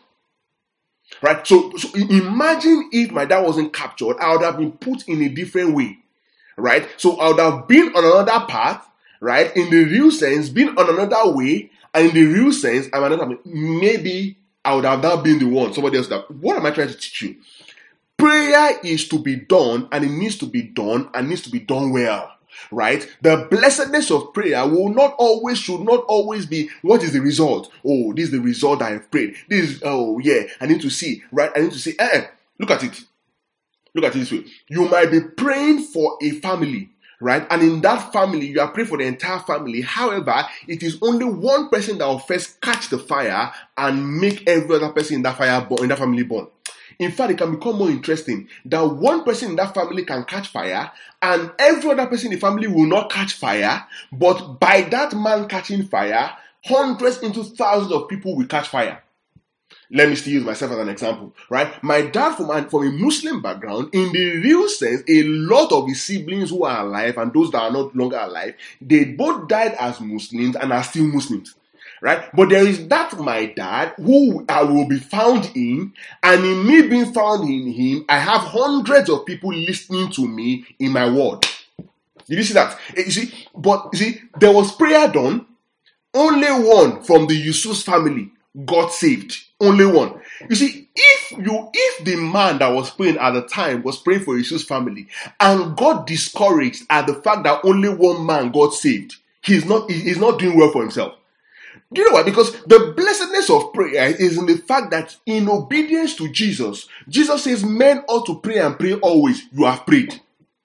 Right? So, so imagine if my dad wasn't captured, I would have been put in a different way. Right? So I would have been on another path, right? In the real sense, being on another way, and in the real sense, I'm another. Maybe I would have now been the one. Somebody else. That. What am I trying to teach you? Prayer is to be done, and it needs to be done, and needs to be done well. Right? The blessedness of prayer will not always, should not always be, what is the result? Oh, this is the result I have prayed. This is, oh yeah, I need to see, right? I need to see. Eh, look at it. Look at it this way. You might be praying for a family, right? And in that family, you are praying for the entire family. However, it is only one person that will first catch the fire and make every other person in that fire burn, in that family burn. In fact, it can become more interesting that one person in that family can catch fire and every other person in the family will not catch fire, but by that man catching fire, hundreds into thousands of people will catch fire. Let me still use myself as an example, right? My dad from, from a Muslim background, in the real sense, a lot of his siblings who are alive and those that are not longer alive, they both died as Muslims and are still Muslims. Right? But there is that my dad who I will be found in, and in me being found in him, I have hundreds of people listening to me in my word. Did you see that? You see, but you see, there was prayer done. Only one from the Yusuf's family got saved. Only one. You see, if you, if the man that was praying at the time was praying for Yusuf's family and got discouraged at the fact that only one man got saved, he's not, he's not doing well for himself. Do you know why? Because the blessedness of prayer is in the fact that in obedience to Jesus, Jesus says men ought to pray and pray always. You have prayed.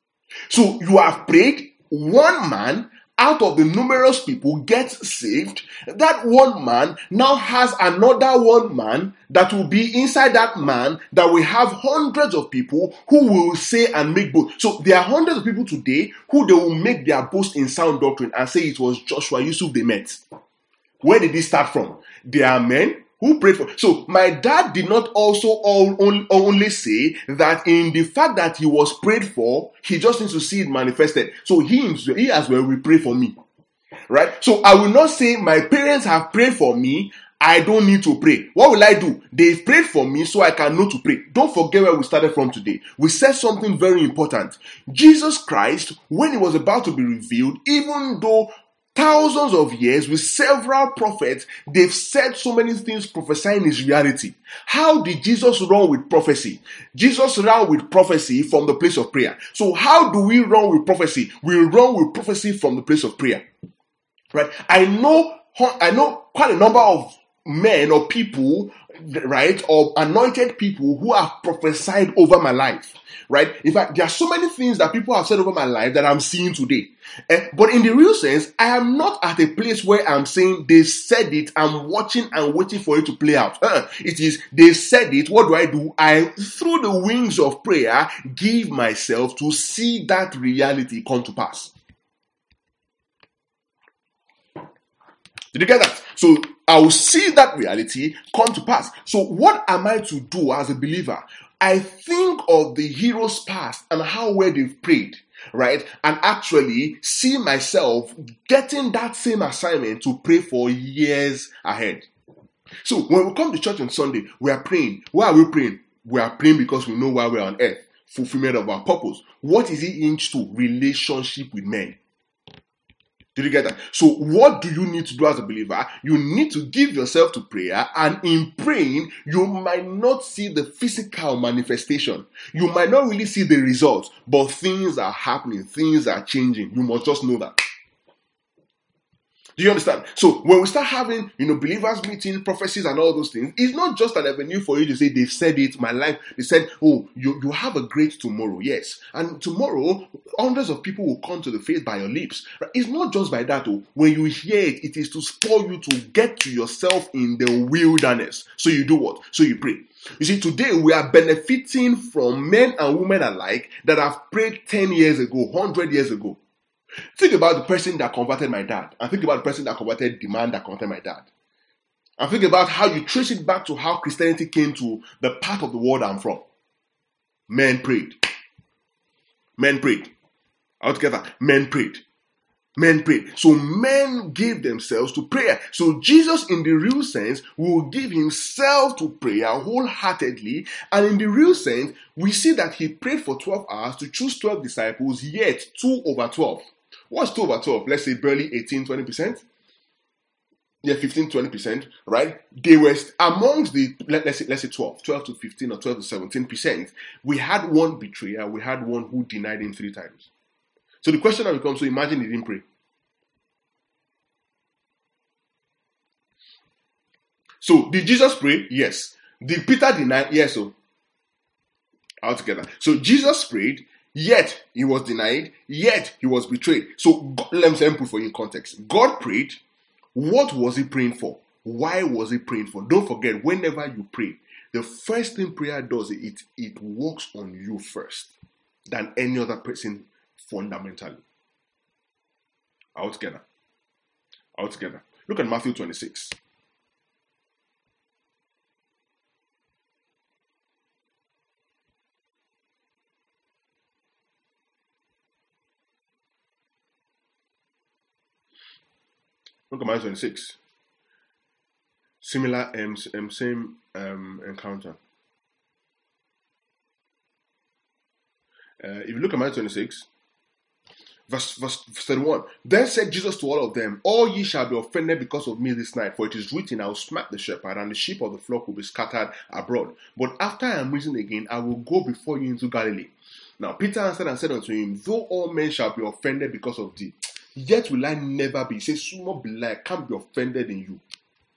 So you have prayed, one man out of the numerous people gets saved. That one man now has another one man that will be inside that man that will have hundreds of people who will say and make boast. So there are hundreds of people today who they will make their boast in sound doctrine and say it was Joshua Yusuf they met. Where did this start from? There are men who prayed for. So my dad did not also all, only, only say that in the fact that he was prayed for, he just needs to see it manifested. So he, he as well will pray for me. Right? So I will not say my parents have prayed for me, I don't need to pray. What will I do? They've prayed for me so I can know to pray. Don't forget where we started from today. We said something very important. Jesus Christ, when he was about to be revealed, even though thousands of years with several prophets, they've said so many things prophesying his reality. How did Jesus run with prophecy? Jesus ran with prophecy from the place of prayer. So how do we run with prophecy? We run with prophecy from the place of prayer. Right? I know, I know quite a number of men or people, right, or anointed people who have prophesied over my life. Right? In fact, there are so many things that people have said over my life that I'm seeing today. Eh, but in the real sense, I am not at a place where I'm saying they said it, I'm watching and waiting for it to play out. Uh, it is, they said it, what do I do? I, through the wings of prayer, give myself to see that reality come to pass. Did you get that? So I will see that reality come to pass. So what am I to do as a believer? I think of the heroes past and how well they've prayed, right? And actually see myself getting that same assignment to pray for years ahead. So when we come to church on Sunday, we are praying. Why are we praying? We are praying because we know why we're on earth. Fulfillment of our purpose. What is it into? Relationship with men. Did you get that? So what do you need to do as a believer? You need to give yourself to prayer, and in praying, you might not see the physical manifestation. You might not really see the results, but things are happening, things are changing. You must just know that. Do you understand? So when we start having, you know, believers meeting, prophecies and all those things, it's not just an avenue for you to say, they've said it, my life, they said, oh, you, you have a great tomorrow. Yes. And tomorrow, hundreds of people will come to the faith by your lips. It's not just by that. Oh, when you hear it, it is to spur you to get to yourself in the wilderness. So you do what? So you pray. You see, today we are benefiting from men and women alike that have prayed ten years ago, one hundred years ago. Think about the person that converted my dad, and think about the person that converted the man that converted my dad. And think about how you trace it back to how Christianity came to the part of the world I'm from. Men prayed. Men prayed. Altogether, men prayed. Men prayed. So men gave themselves to prayer. So Jesus, in the real sense, will give himself to prayer wholeheartedly. And in the real sense, we see that he prayed for twelve hours to choose twelve disciples, yet two over twelve. What's two over twelve? Let's say barely eighteen, twenty percent. Yeah, fifteen, twenty percent, right? They were amongst the, let, let's say, let's say twelve, twelve to fifteen or twelve to seventeen percent. We had one betrayer, we had one who denied him three times. So the question now becomes, so imagine he didn't pray. So did Jesus pray? Yes. Did Peter deny? Yes. So all together. So Jesus prayed, yet he was denied, yet he was betrayed. So God, let me put for you in context. God prayed. What was he praying for? Why was he praying for? Don't forget, whenever you pray, the first thing prayer does, it it works on you first than any other person fundamentally. All together. All together. Look at Matthew twenty-six. Look at Matthew twenty-six. Similar, um, um, same um, encounter. Uh, if you look at Matthew twenty-six, verse, verse thirty-one, then said Jesus to all of them, all ye shall be offended because of me this night, for it is written, I will smite the shepherd, and the sheep of the flock will be scattered abroad. But after I am risen again, I will go before you into Galilee. Now Peter answered and said unto him, though all men shall be offended because of thee, yet will I never be. He says, small be like, can't be offended in you.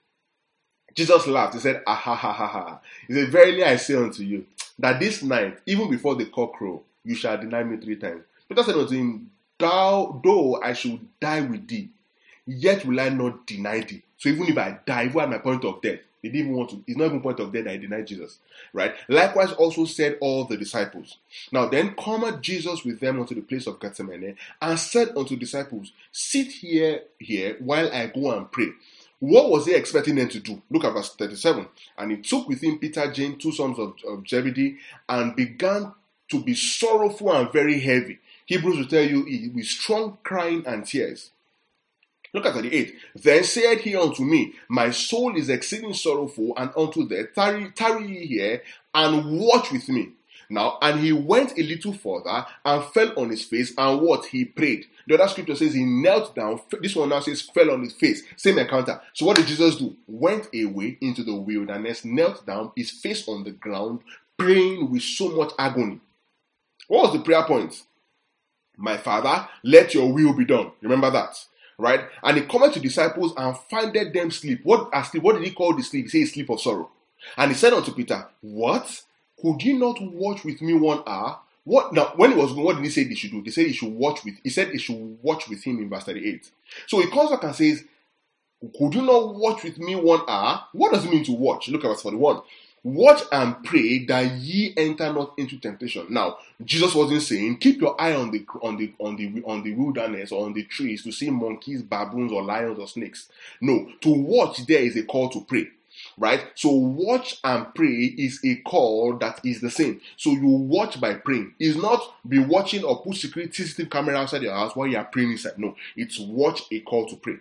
Jesus laughed. He said, ah ha ha ha ha. He said, verily I say unto you, that this night, even before the cock crow, you shall deny me three times. Peter said unto him, thou, though I should die with thee, yet will I not deny thee. So even if I die, even at my point of death, they didn't even want to, it's not even point of death that I denied Jesus. Right? Likewise also said all the disciples. Now then cometh Jesus with them unto the place of Gethsemane, and said unto the disciples, sit here, here, while I go and pray. What was he expecting them to do? Look at verse thirty-seven. And he took with him Peter, James, two sons of, of Zebedee, and began to be sorrowful and very heavy. Hebrews will tell you, with strong crying and tears. Look at thirty-eight. Then said he unto me, my soul is exceeding sorrowful and unto death. Tarry, tarry ye here, and watch with me. Now, and he went a little further and fell on his face, and what? He prayed. The other scripture says he knelt down. This one now says fell on his face. Same encounter. So what did Jesus do? Went away into the wilderness, knelt down, his face on the ground, praying with so much agony. What was the prayer point? My Father, let your will be done. Remember that. Right? And he called to disciples and findeth them sleep. What asleep? What did he call the sleep? He said sleep of sorrow. And he said unto Peter, what? Could you not watch with me one hour? What now? When he was going, what did he say they should do? They said he should watch with. He said he should watch with him in verse thirty-eight. So he comes back and says, "Could you not watch with me one hour?" What does it mean to watch? Look at verse forty-one. Watch and pray that ye enter not into temptation. Now, Jesus wasn't saying keep your eye on the on the on the on the wilderness or on the trees to see monkeys, baboons, or lions or snakes. No, to watch there is a call to pray. Right? So watch and pray is a call that is the same. So you watch by praying. It's not be watching or put security C C T V camera outside your house while you are praying inside. No, it's watch a call to pray.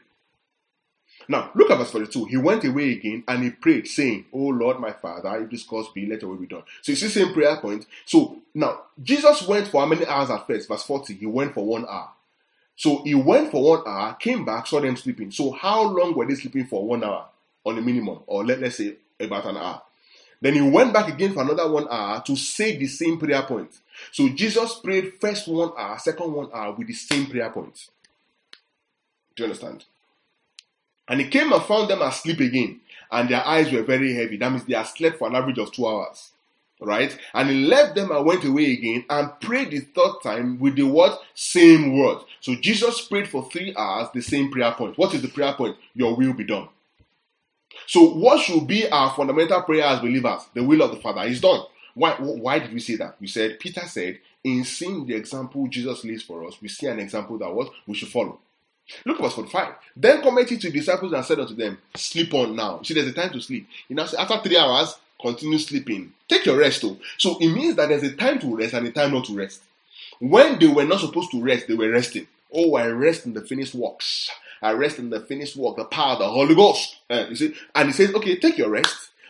Now, look at verse forty-two. He went away again and he prayed, saying, O Lord, my Father, if this cause be, let your will be done. So you see the same prayer point. So now, Jesus went for how many hours at first? Verse forty, he went for one hour. So he went for one hour, came back, saw them sleeping. So how long were they sleeping for? One hour on a minimum, or let, let's say about an hour. Then he went back again for another one hour to say the same prayer point. So Jesus prayed first one hour, second one hour with the same prayer point. Do you understand? And he came and found them asleep again, and their eyes were very heavy. That means they had slept for an average of two hours. Right? And he left them and went away again and prayed the third time with the what? Same word. So Jesus prayed for three hours, the same prayer point. What is the prayer point? Your will be done. So what should be our fundamental prayer as believers? The will of the Father is done. Why, why did we say that? We said, Peter said, in seeing the example Jesus lays for us, we see an example that what we should follow. Look at verse forty-five. Then cometh he to the disciples and said unto them, sleep on now. See, there's a time to sleep. You know, after three hours, continue sleeping. Take your rest though. So it means that there's a time to rest and a time not to rest. When they were not supposed to rest, they were resting. Oh, I rest in the finished works. I rest in the finished work, the power of the Holy Ghost. Uh, you see? And he says, okay, take your rest.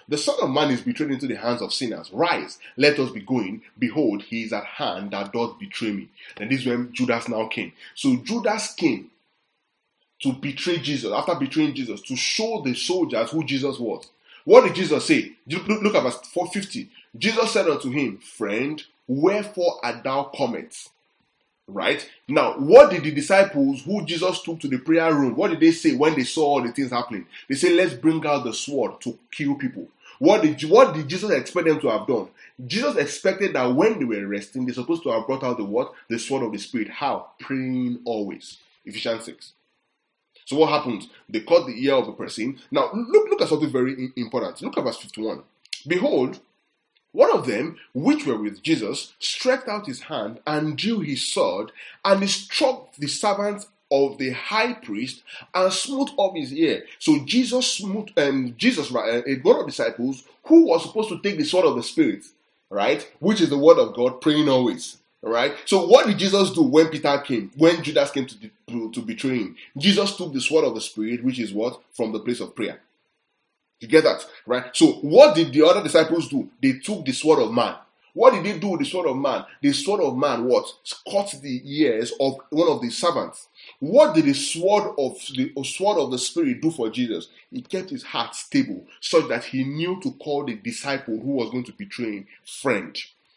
The Son of Man is betrayed into the hands of sinners. Rise, let us be going. Behold, he is at hand that doth betray me. And this is when Judas now came. So Judas came to betray Jesus, after betraying Jesus, to show the soldiers who Jesus was. What did Jesus say? Look, look at verse four fifty. Jesus said unto him, Friend, wherefore art thou comest? Right? Now, what did the disciples who Jesus took to the prayer room, what did they say when they saw all the things happening? They say, let's bring out the sword to kill people. What did, what did Jesus expect them to have done? Jesus expected that when they were resting, they're supposed to have brought out the what? The sword of the Spirit. How? Praying always. Ephesians six. So what happens? They cut the ear of the person. Now, look, look at something very important. Look at verse fifty-one. Behold, one of them, which were with Jesus, stretched out his hand and drew his sword, and he struck the servant of the high priest and smote off his ear. So Jesus smote, um, Jesus, uh, one of the disciples, who was supposed to take the sword of the Spirit, right, which is the word of God, praying always. Right? So what did Jesus do when Peter came, when Judas came to, to, to betray him? Jesus took the sword of the Spirit, which is what? From the place of prayer. You get that? Right? So what did the other disciples do? They took the sword of man. What did they do with the sword of man? The sword of man what? Cut the ears of one of the servants. What did the sword of the sword of the Spirit do for Jesus? It kept his heart stable, such that he knew to call the disciple who was going to betray him friend.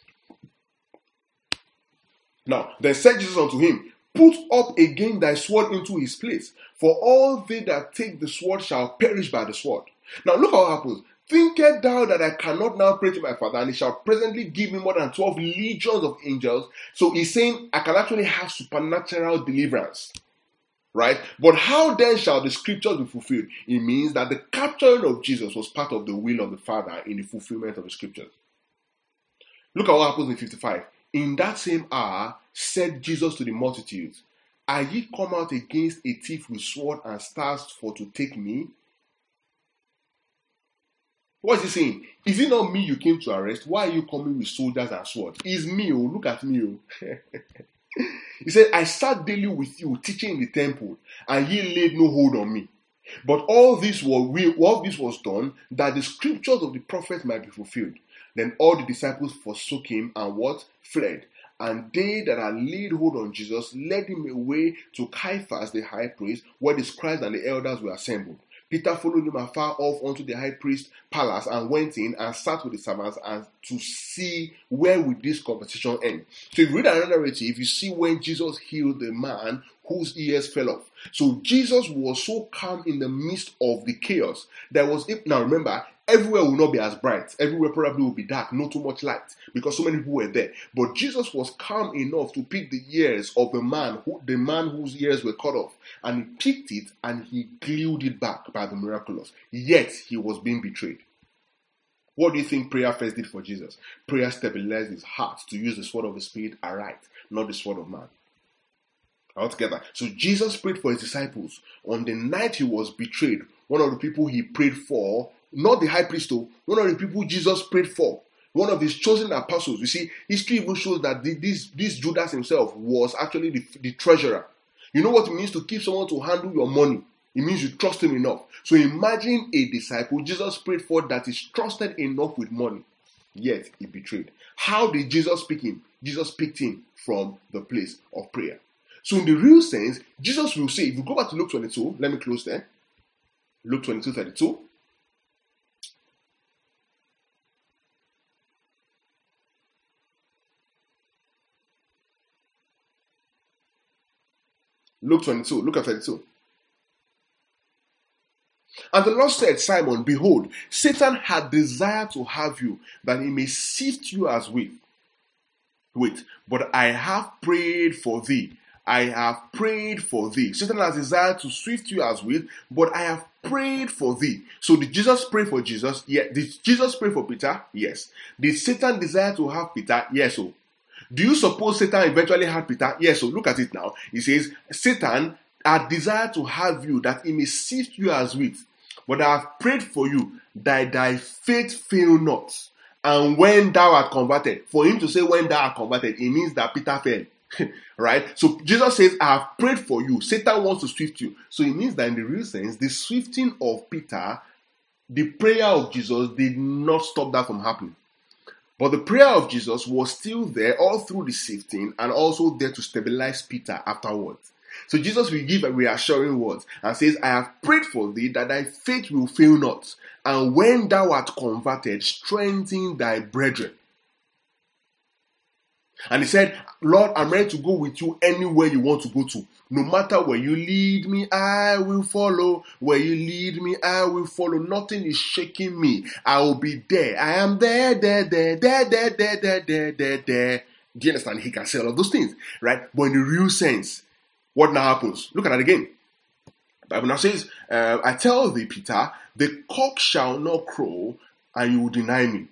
Now, then said Jesus unto him, Put up again thy sword into his place, for all they that take the sword shall perish by the sword. Now look how it happens. Thinkest thou that I cannot now pray to my Father, and he shall presently give me more than twelve legions of angels? So he's saying, I can actually have supernatural deliverance. Right? But how then shall the scriptures be fulfilled? It means that the capturing of Jesus was part of the will of the Father in the fulfillment of the scriptures. Look at what happens in fifty-five. In that same hour said Jesus to the multitudes, Are ye come out against a thief with sword and staves for to take me? What is he saying? Is it not me you came to arrest? Why are you coming with soldiers and swords? It's me, oh, look at me, oh. He said, I sat daily with you teaching in the temple, and ye laid no hold on me. But all this was all this was done, that the scriptures of the prophets might be fulfilled. Then all the disciples forsook him and what? Fled. And they that had laid hold on Jesus led him away to Caiaphas the high priest, where the scribes and the elders were assembled. Peter followed him afar off unto the high priest's palace and went in and sat with the servants and to see where would this conversation end. So if you read another narrative, you see when Jesus healed the man whose ears fell off. So Jesus was so calm in the midst of the chaos. There was, now remember, everywhere will not be as bright. Everywhere probably will be dark, not too much light, because so many people were there. But Jesus was calm enough to pick the ears of the man, who, the man whose ears were cut off, and he picked it and he glued it back by the miraculous. Yet he was being betrayed. What do you think prayer first did for Jesus? Prayer stabilized his heart to use the sword of the Spirit aright, not the sword of man. Altogether. So Jesus prayed for his disciples. On the night he was betrayed, one of the people he prayed for, not the high priest, though, one of the people Jesus prayed for, one of his chosen apostles. You see, history even shows that this, this Judas himself was actually the, the treasurer. You know what it means to keep someone to handle your money? It means you trust him enough. So imagine a disciple Jesus prayed for that is trusted enough with money, yet he betrayed. How did Jesus pick him? Jesus picked him from the place of prayer. So in the real sense, Jesus will say, if you go back to Luke twenty-two, let me close there. Luke twenty-two thirty-two. Luke twenty-two, look at thirty-two. And the Lord said, Simon, behold, Satan had desired to have you, that he may sift you as wheat. Wait, but I have prayed for thee. I have prayed for thee. Satan has desired to swift you as wheat, but I have prayed for thee. So did Jesus pray for Jesus? Yeah. Did Jesus pray for Peter? Yes. Did Satan desire to have Peter? Yes. So do you suppose Satan eventually had Peter? Yes. So look at it now. He says, Satan had desired to have you, that he may sift you as wheat. But I have prayed for you, that thy faith fail not. And when thou art converted, for him to say when thou art converted, it means that Peter fell. Right? So Jesus says, I have prayed for you. Satan wants to swift you. So it means that in the real sense, the swifting of Peter The prayer of Jesus did not stop that from happening. But the prayer of Jesus was still there all through the sifting and also there to stabilize Peter afterwards. So Jesus will give a reassuring words and says, I have prayed for thee that thy faith will fail not. And when thou art converted, strengthen thy brethren. And he said, Lord, I'm ready to go with you anywhere you want to go to. No matter where you lead me, I will follow. Where you lead me, I will follow. Nothing is shaking me. I will be there. I am there, there, there, there, there, there, there, there, there, there. Do you understand? He can say all of those things, right? But in the real sense, what now happens? Look at that again. The Bible now says, uh, I tell thee, Peter, the cock shall not crow, and you will deny me.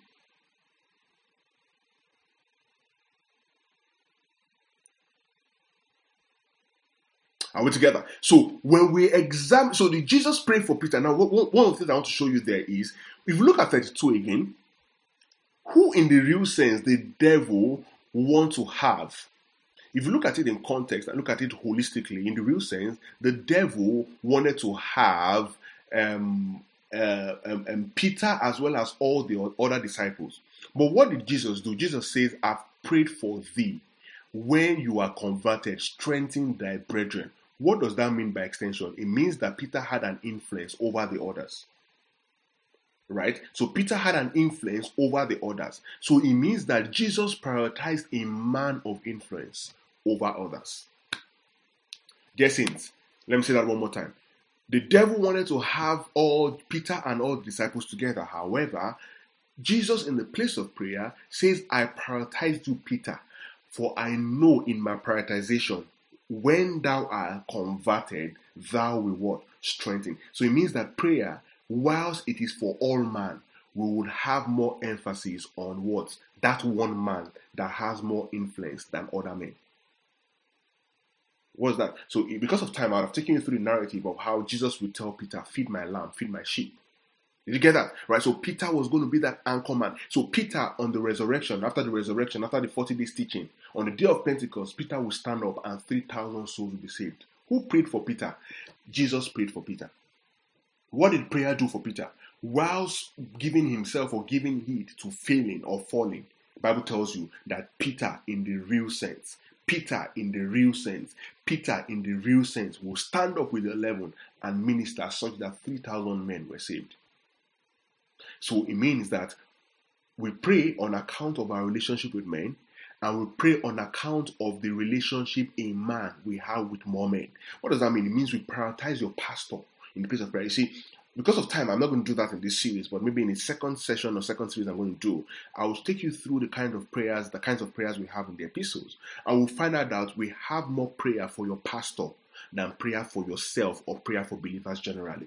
Are we together? So when we examine, so the Jesus prayed for Peter. Now, one of the things I want to show you there is, if you look at thirty-two again, who in the real sense the devil want to have? If you look at it in context and look at it holistically, in the real sense, the devil wanted to have um, uh, um, um, Peter as well as all the other disciples. But what did Jesus do? Jesus says, I've prayed for thee. When you are converted, strengthen thy brethren. What does that mean by extension? It means that Peter had an influence over the others. Right? So Peter had an influence over the others. So it means that Jesus prioritized a man of influence over others. Dear saints, let me say that one more time. The devil wanted to have all Peter and all the disciples together. However, Jesus in the place of prayer says, I prioritized you, Peter, for I know in my prioritization, when thou art converted, thou will what? Strengthen. So it means that prayer, whilst it is for all man, we would have more emphasis on what? That one man that has more influence than other men. What's that? So because of time, I've taken you through the narrative of how Jesus would tell Peter, feed my lamb, feed my sheep. Did you get that? Right? So Peter was going to be that anchor man. So Peter on the resurrection, after the resurrection, after the forty days teaching, on the day of Pentecost, Peter will stand up and three thousand souls will be saved. Who prayed for Peter? Jesus prayed for Peter. What did prayer do for Peter? Whilst giving himself or giving heed to failing or falling, the Bible tells you that Peter in the real sense, Peter in the real sense, Peter in the real sense will stand up with the eleven and minister such that three thousand men were saved. So it means that we pray on account of our relationship with men, and we pray on account of the relationship a man we have with more men. What does that mean? It means we prioritize your pastor in the place of prayer. You see, because of time, I'm not going to do that in this series, but maybe in the second session or second series I'm going to do, I will take you through the kind of prayers, the kinds of prayers we have in the epistles. And we'll find out that we have more prayer for your pastor than prayer for yourself or prayer for believers generally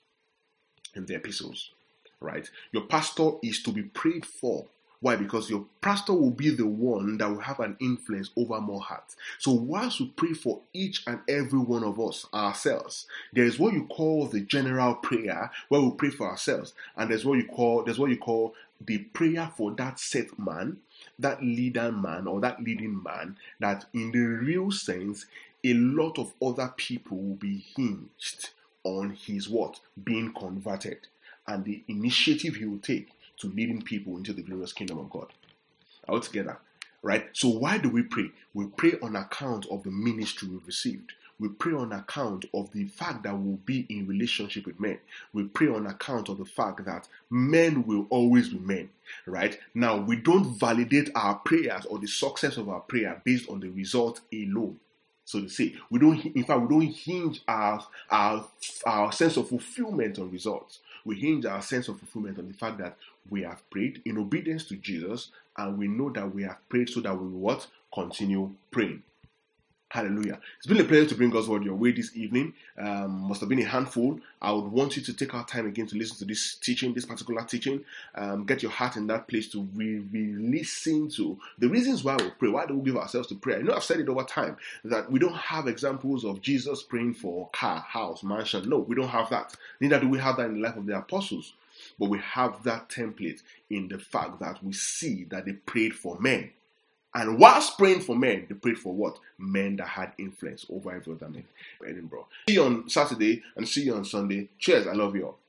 in the epistles. Right? Your pastor is to be prayed for. Why? Because your pastor will be the one that will have an influence over more hearts. So whilst we pray for each and every one of us, ourselves, there is what you call the general prayer, where we pray for ourselves, and there's what you call there's what you call the prayer for that set man, that leader man, or that leading man, that in the real sense, a lot of other people will be hinged on his what? Being converted. And the initiative he will take to leading people into the glorious kingdom of God. All together, right? So why do we pray? We pray on account of the ministry we've received. We pray on account of the fact that we'll be in relationship with men. We pray on account of the fact that men will always be men, right? Now, we don't validate our prayers or the success of our prayer based on the result alone. So to say, we don't. In fact, we don't hinge our our our sense of fulfillment on results. We hinge our sense of fulfillment on the fact that we have prayed in obedience to Jesus, and we know that we have prayed so that we will what? Continue praying. Hallelujah. It's been a pleasure to bring God's word your way this evening. Um, must have been a handful. I would want you to take our time again to listen to this teaching, this particular teaching. Um, get your heart in that place to really listen to the reasons why we pray. Why do we give ourselves to prayer? You know, I've said it over time that we don't have examples of Jesus praying for car, house, mansion. No, we don't have that. Neither do we have that in the life of the apostles. But we have that template in the fact that we see that they prayed for men. And whilst praying for men, they prayed for what? Men that had influence over every other man. Edinburgh. See you on Saturday and see you on Sunday. Cheers. I love you all.